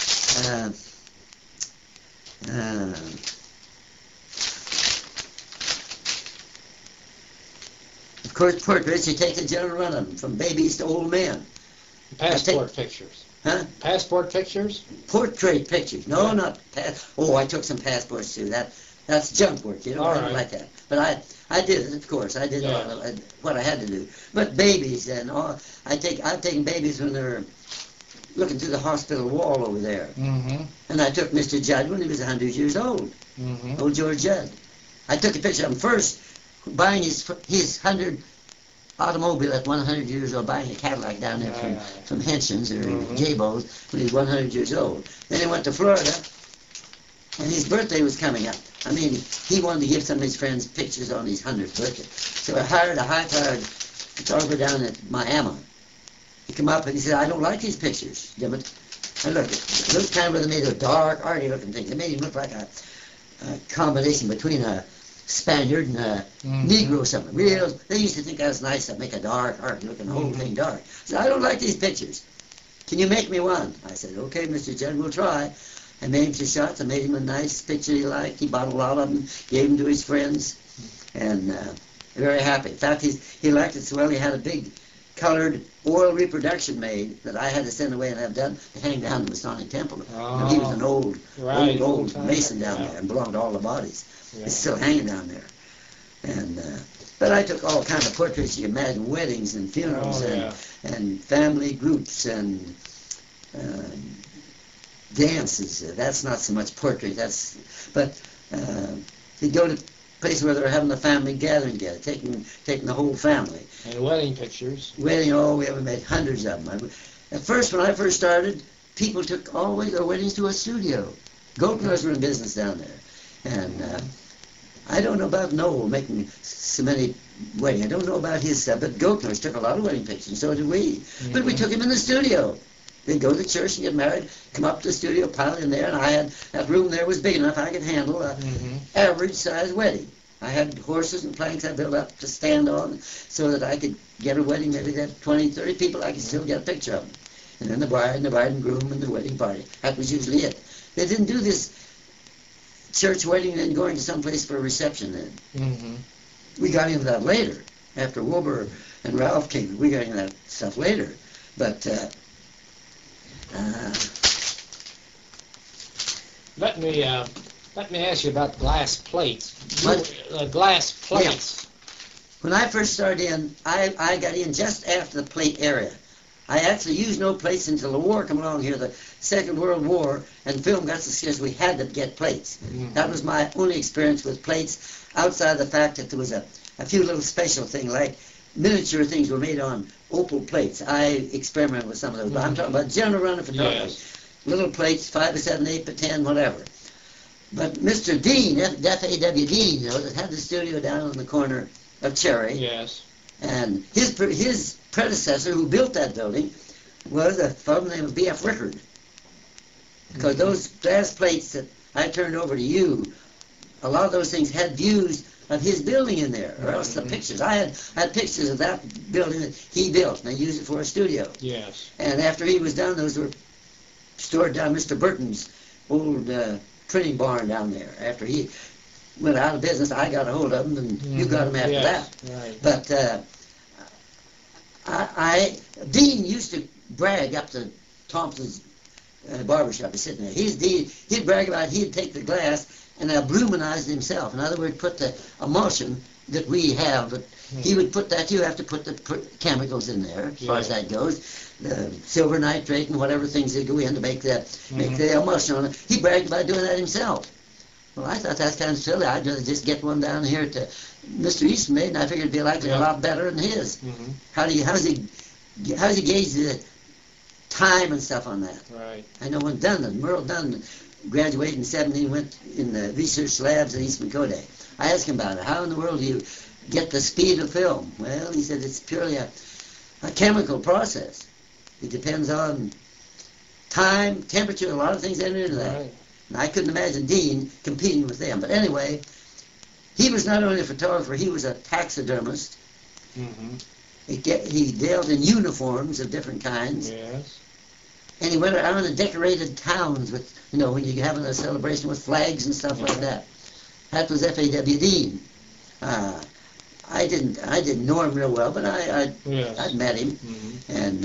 Of course, portraits, you take the general run of them, from babies to old men. Passport pictures. Huh? Passport pictures? Portrait pictures. No, not I took some passports too. That's junk work. I don't like that. But I did it, of course. I did what I had to do. But babies and all, I've taken babies when they're looking through the hospital wall over there. And I took Mr. Judd when he was 100 years old. Old George Judd. I took a picture of him first, buying his 100 automobile at 100 years old, buying a Cadillac down there from Henson's or Jaybo's when he was 100 years old. Then he went to Florida, and his birthday was coming up. I mean, he wanted to give some of his friends pictures on his 100th birthday. So I hired a high-powered photographer down at Miami. He came up and he said, I don't like these pictures, damn it. I looked, it looked kind of where they made a dark, arty-looking thing. They made him look like a combination between a Spaniard and a Negro or something. They used to think that was nice to make a dark, arty-looking whole thing dark. I said, I don't like these pictures. Can you make me one? I said, okay, Mr. Judd, we'll try. I made him some shots. I made him a nice picture he liked. He bought a lot of them, gave them to his friends, and very happy. In fact, he liked it so well he had a big colored oil reproduction made that I had to send away and have done to hang down the Masonic Temple. He was an old Mason down there and belonged to all the bodies. It's still hanging down there. And but I took all kinds of portraits you imagine, weddings and funerals and family groups and dances. That's not so much portrait. But you go to places where they're having a family gathering together, taking the whole family. And wedding pictures. We ever made hundreds of them. At first, when I first started, people took all the way their weddings to a studio. Goldner's were in business down there. And I don't know about Noel making so many weddings. I don't know about his stuff, but Goldner's took a lot of wedding pictures, and so did we. But we took him in the studio. They'd go to church and get married, come up to the studio, pile in there, and I had, that room there was big enough I could handle an average-sized wedding. I had horses and planks I built up to stand on so that I could get a wedding, maybe that 20, 30 people, I could still get a picture of them. And then the bride and groom and the wedding party. That was usually it. They didn't do this church wedding and then going to someplace for a reception then. We got into that later. After Wilbur and Ralph came, we got into that stuff later. But let me ask you about glass plates. What? Glass plates. When I first started in, I got in just after the plate era. I actually used no plates until the war came along here, the Second World War, and film got so scarce we had to get plates. Mhm. That was my only experience with plates, outside the fact that there was a few little special things, like miniature things were made on opal plates. I experimented with some of those, but I'm talking about general run of photography. Yes. Little plates, 5 by 7, 8 by 10, whatever. But Mr. Dean, F.A.W. Dean, you know, that had the studio down on the corner of Cherry, Yes. and his predecessor who built that building was a fellow named B.F. Rickard. Because those glass plates that I turned over to you, a lot of those things had views of his building in there, or else the pictures. I had pictures of that building that he built, and I used it for a studio. Yes. And after he was done, those were stored down Mr. Burton's old printing barn down there. After he went out of business, I got a hold of them, and you got them after Yes. that. Right. But Dean used to brag up to Thompson's barbershop. He's sitting there. He'd brag about he'd take the glass and bluminize it himself. In other words, put the emulsion that we have. But he would put that. You have to put the chemicals in there, as far as that goes. The silver nitrate and whatever things they go in to make the emulsion on it. He bragged about doing that himself. Well, I thought that's kind of silly. I'd rather just get one down here to Mr. Easton made, and I figured it'd be likely a lot better than his. Mhm. How's he gauge the time and stuff on that? Right. I know when Merle Dunn graduated in 17, went in the research labs at Eastman Kodak. I asked him about it. How in the world do you get the speed of film? Well, he said it's purely a chemical process. It depends on time, temperature, a lot of things enter into that. Right. And I couldn't imagine Dean competing with them. But anyway, he was not only a photographer, he was a taxidermist. Mm-hmm. He dealt in uniforms of different kinds. Yes. And he went around and decorated towns with, you know, when you're having a celebration with flags and stuff like that. That was F.A.W. Dean. I didn't know him real well, but I'd met him. Mm-hmm. And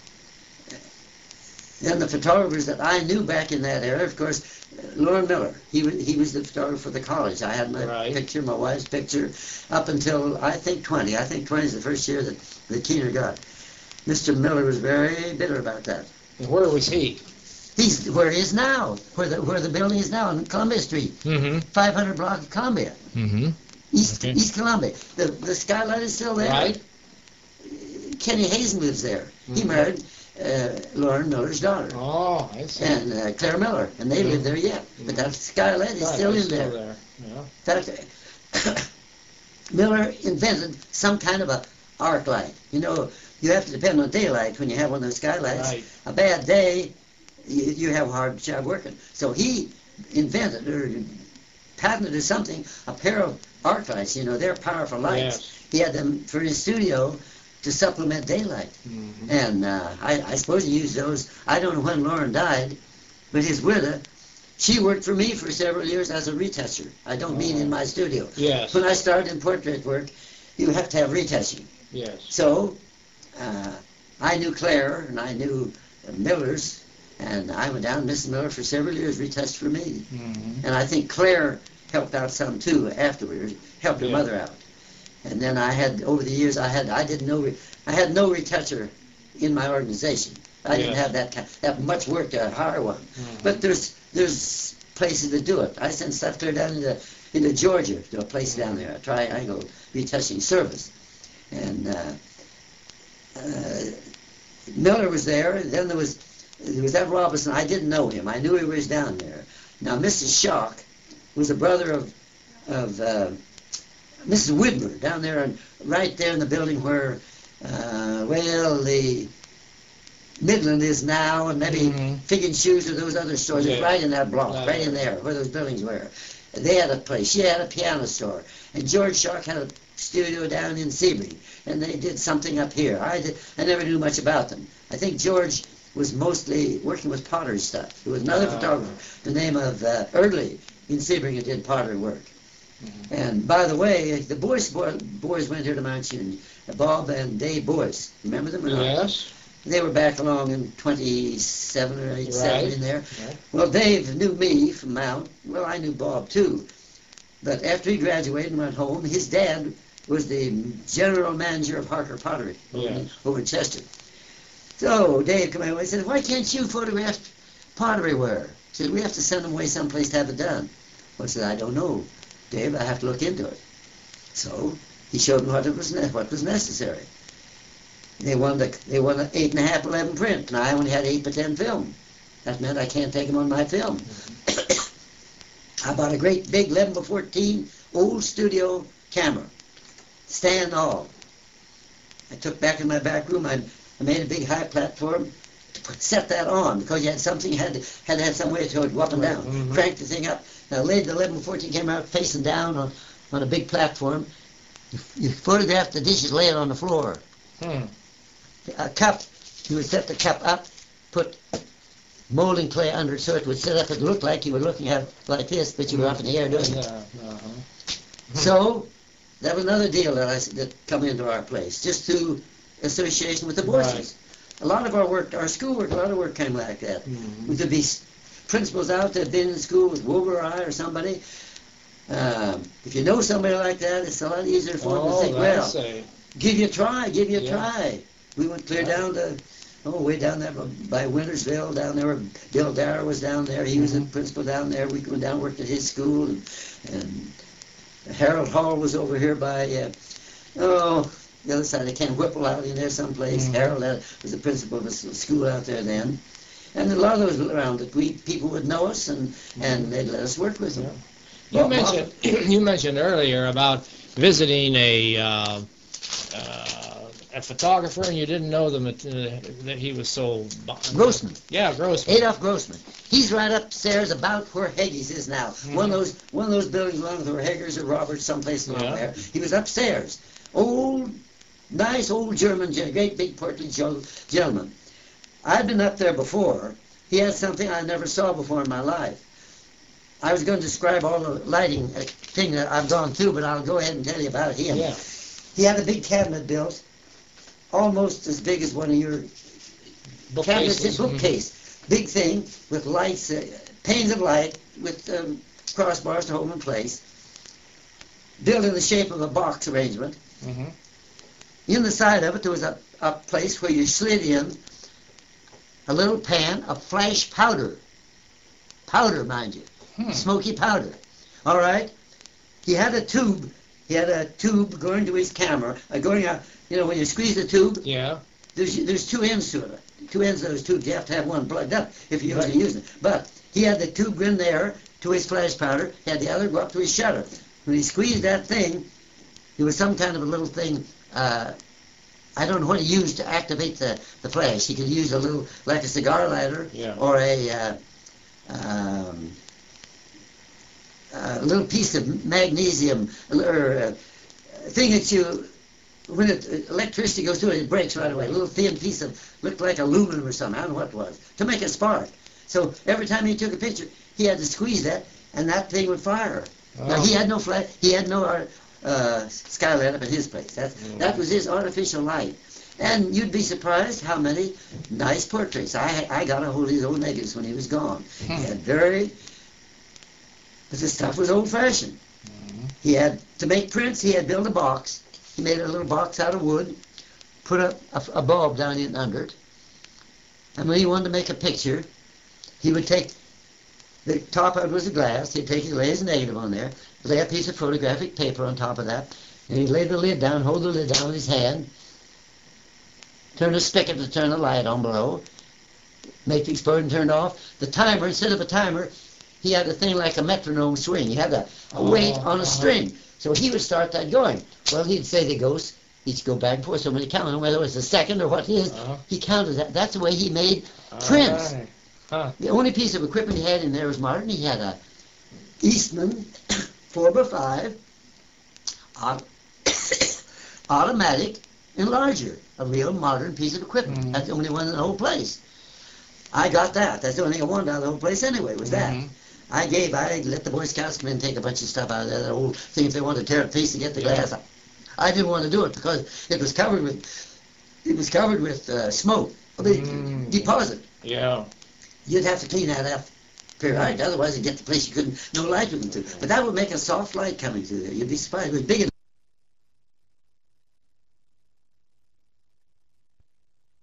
then the photographers that I knew back in that era, of course, Lorne Miller. He was the photographer for the college. I had my picture, my wife's picture, up until I think 20. I think 20 is the first year that Keener got. Mr. Miller was very bitter about that. And where was he? He's where he is now, where the building is now on Columbia Street, Mm-hmm. 500 block of Columbia, Mm-hmm. East Columbia. The skylight is still there. Right. Kenny Hazen lives there. He married Lorne Miller's daughter. Oh, I see. And Claire Miller, and they live there yet. But that skylight is still in there. Yeah. In fact, Miller invented some kind of a arc light. You know, you have to depend on daylight when you have one of those skylights. Right. A bad day, you have a hard job working. So he invented or patented or something, a pair of arc lights. You know, they're powerful lights. Yes. He had them for his studio to supplement daylight. Mm-hmm. And I suppose he used those. I don't know when Lauren died, but his widow, she worked for me for several years as a retoucher. I don't mean in my studio. Yes. When I started in portrait work, you have to have retouching. Yes. So I knew Claire and I knew Miller's, and I went down to Mrs. Miller for several years, retouched for me. Mm-hmm. And I think Claire helped out some too afterwards, helped her Yeah. mother out. And then I had, over the years, I had no retoucher in my organization. I didn't have that much work to hire one. Mm-hmm. But there's places to do it. I sent stuff clear down into Georgia to a place down there, a Triangle Retouching Service. And Miller was there, and then there was that Robinson. I didn't know him. I knew he was down there. Now, Mrs. Schock was a brother of Mrs. Widmer down there, and right there in the building where, the Midland is now, and maybe Fig and Shoes or those other stores. It's right in that block, right in there, where those buildings were. They had a place. She had a piano store. And George Schock had a studio down in Sebring. And they did something up here. I never knew much about them. I think George was mostly working with pottery stuff. There was another photographer, the name of Erdley, in Sebring, who did pottery work. Mm-hmm. And by the way, the boys went here to Mount Union. Bob and Dave Boyce. Remember them or not? Yes. They were back along in 27 or 87 in there. Right. Well, Dave knew me from Mount. Well, I knew Bob too. But after he graduated and went home, his dad was the general manager of Harker Pottery over in Chester. So Dave came over and said, "Why can't you photograph pottery ware?" He said, "We have to send them away someplace to have it done." Well, I said, "I don't know, Dave. I have to look into it." So he showed me what was necessary. They wanted an 8.5, 11 print, and I only had 8 by 10 film. That meant I can't take them on my film. I bought a great big 11 by 14 old studio camera, stand all. I took back in my back room. I made a big high platform to set that on, because you had something, had to have some way to go up and down. Mm-hmm. Crank the thing up. Now laid the 11 by 14 camera out facing down on a big platform. You photographed the dishes laying on the floor. A cup, you would set the cup up, put molding clay under it so it would sit up and look like you were looking at it like this, but you were up in the air doing it. So that was another deal that come into our place, just through association with the Boyces. Right. A lot of our work, our schoolwork, a lot of work came like that. Mm-hmm. There'd be principals out that had been in school with Wilbur or I or somebody. If you know somebody like that, it's a lot easier for them to think, well, give you a try. We went clear down to, way down there by Wintersville, down there where Bill Darrow was down there. He was the principal down there. We went down and worked at his school. And Harold Hall was over here by, the other side of Ken Whipple out in there someplace. Mm-hmm. Harold was the principal of a school out there then. And a lot of those around that people would know us and they'd let us work with them. Yeah. You mentioned earlier about visiting a photographer, and you didn't know that he was so... Grossman. Yeah, Grossman. Adolph Grossman. He's right upstairs about where Hegge's is now. Mm-hmm. One of those buildings along with where Heggers or Roberts, someplace along there. He was upstairs. Nice old German, great big portly gentleman. I'd been up there before. He had something I never saw before in my life. I was going to describe all the lighting thing that I've gone through, but I'll go ahead and tell you about him. Yeah. He had a big cabinet built, almost as big as one of your cabinets, bookcase. Mm-hmm. Big thing with lights, panes of light with crossbars to hold them in place. Built in the shape of a box arrangement. Mm-hmm. In the side of it, there was a place where you slid in a little pan of flash powder. Powder, mind you. Smoky powder. All right? He had a tube. He had a tube going to his camera, going out. You know, when you squeeze the tube, there's 2 ends to it. 2 ends of those tubes. You have to have one plugged up if you're going to use it. But he had the tube in there to his flash powder. He had the other go up to his shutter. When he squeezed that thing, there was some kind of a little thing. I don't know what he used to activate the flash. He could use a little, like a cigar lighter or a little piece of magnesium or a thing that when electricity goes through it, it breaks right away. A little thin piece of, looked like aluminum or something, I don't know what it was, to make a spark. So every time he took a picture, he had to squeeze that, and that thing would fire. Oh. Now, he had no flash, he had no skylight up at his place. That was his artificial light. And you'd be surprised how many nice portraits. I got a hold of his old negatives when he was gone. He had but the stuff was old-fashioned. He had, to make prints, he had built a box. He made a little box out of wood, put a bulb down in under it. And when he wanted to make a picture, he would take, the top of it was a glass, he'd lay his negative on there, lay a piece of photographic paper on top of that, and he'd lay the lid down, hold the lid down with his hand, turn the spigot to turn the light on below, make the explosion turn off. The timer, instead of a timer, he had a thing like a metronome swing. He had a weight on a string. So he would start that going. Well, he'd say the ghost, he'd go back and forth, so when he counted, whether it was a second or what it is, he counted that. That's the way he made prints. Right. The only piece of equipment he had in there was modern. He had a Eastman 4x5 automatic enlarger, a real modern piece of equipment. Mm-hmm. That's the only one in the whole place. I got that. That's the only thing I wanted out of the whole place anyway, was that. I let the Boy Scouts come in and take a bunch of stuff out of there, that old thing, if they wanted to tear a piece to get the glass. I didn't want to do it because it was covered with smoke, a big deposit. Yeah. You'd have to clean that up periodically, otherwise you'd get the place you couldn't, no light would come through. But that would make a soft light coming through there. You'd be surprised. It was big enough.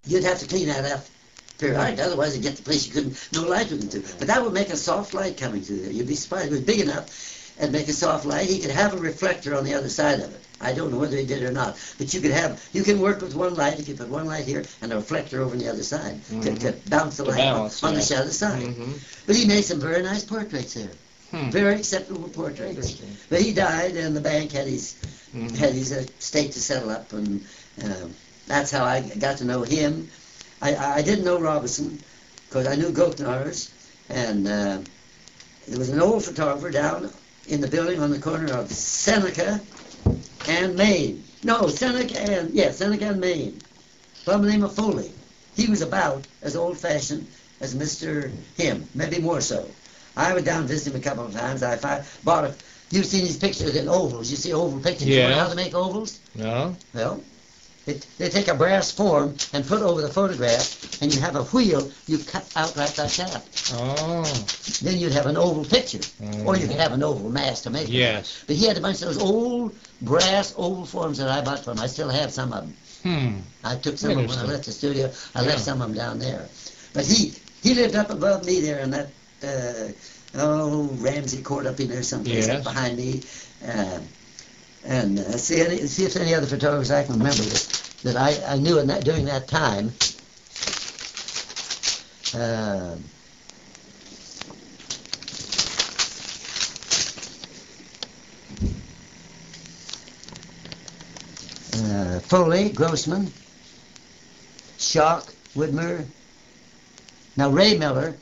you'd have to clean that up periodically, otherwise you'd get the place you couldn't, no light would come through. But that would make a soft light coming through there. You'd be surprised. It was big enough and make a soft light. He could have a reflector on the other side of it. I don't know whether he did or not, but you can work with one light if you put one light here and a reflector over on the other side to bounce the light on the other side. But he made some very nice portraits there. Very acceptable portraits. But he died, and the bank had his estate to settle up, and that's how I got to know him. I didn't know Robinson because I knew Goethnars, and there was an old photographer down in the building on the corner of Seneca and Main. No, Seneca and Main. By the name of Foley. He was about as old-fashioned as Mr. Him, maybe more so. I went down and visited him a couple of times. You've seen these pictures in ovals. You see oval pictures. Yeah. You know how to make ovals? No. Well, they take a brass form and put over the photograph, and you have a wheel you cut out right like that. Oh. Then you'd have an oval picture. Or you could have an oval mass to make it. Yes. But he had a bunch of those old brass oval forms that I bought from him. I still have some of them. I took some of them when I left the studio. I left some of them down there. But he lived up above me there in that Ramsey Court up in there someplace up behind me. See if any other photographers I can remember that I knew during that time. Foley, Grossman, Schock, Woodmer. Now Ray Miller,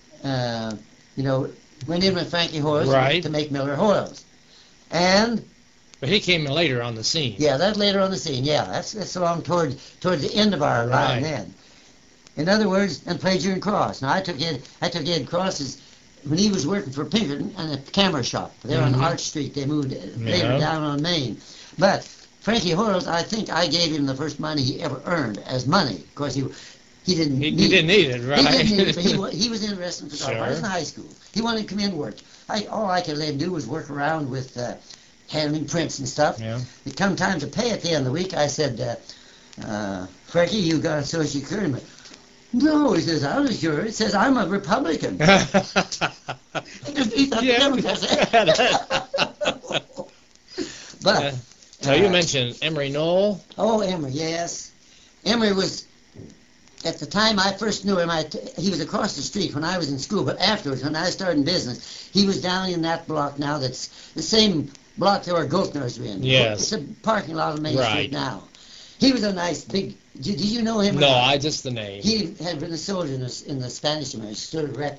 went in with Frankie Hoyles to make Miller Hoyles. But he came later on the scene. Yeah, that's later on the scene. Yeah, that's along toward the end of our line then. In other words, and played June Cross. Now I took Ed Cross's when he was working for Pinkerton and a camera shop. They're on Arch Street. They moved later down on Main. But Frankie Hoyles, I think I gave him the first money he ever earned as money. Of course, he didn't need it, right? He didn't need it, but he was interested in photography. I was in high school. He wanted to come in and work. All I could let him do was work around with handling prints and stuff. Yeah. It come time to pay at the end of the week, I said, Frankie, you got a Social Security number? No, he says, I'm sure. It says, I'm a Republican. He thought the Democrats. But... Now you mentioned Emery Knoll. Oh, Emery, yes. Emery was, at the time I first knew him, he was across the street when I was in school, but afterwards, when I started in business, he was down in that block now that's the same block there where Goethnars were in. Yes. It's a parking lot on Main Street now. He was a nice big, did you know him? No, just the name. He had been a soldier in the Spanish Army, stood erect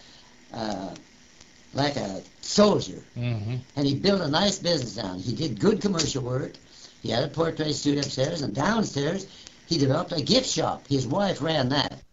like a soldier. And he built a nice business down. He did good commercial work. He had a portrait studio upstairs, and downstairs he developed a gift shop. His wife ran that.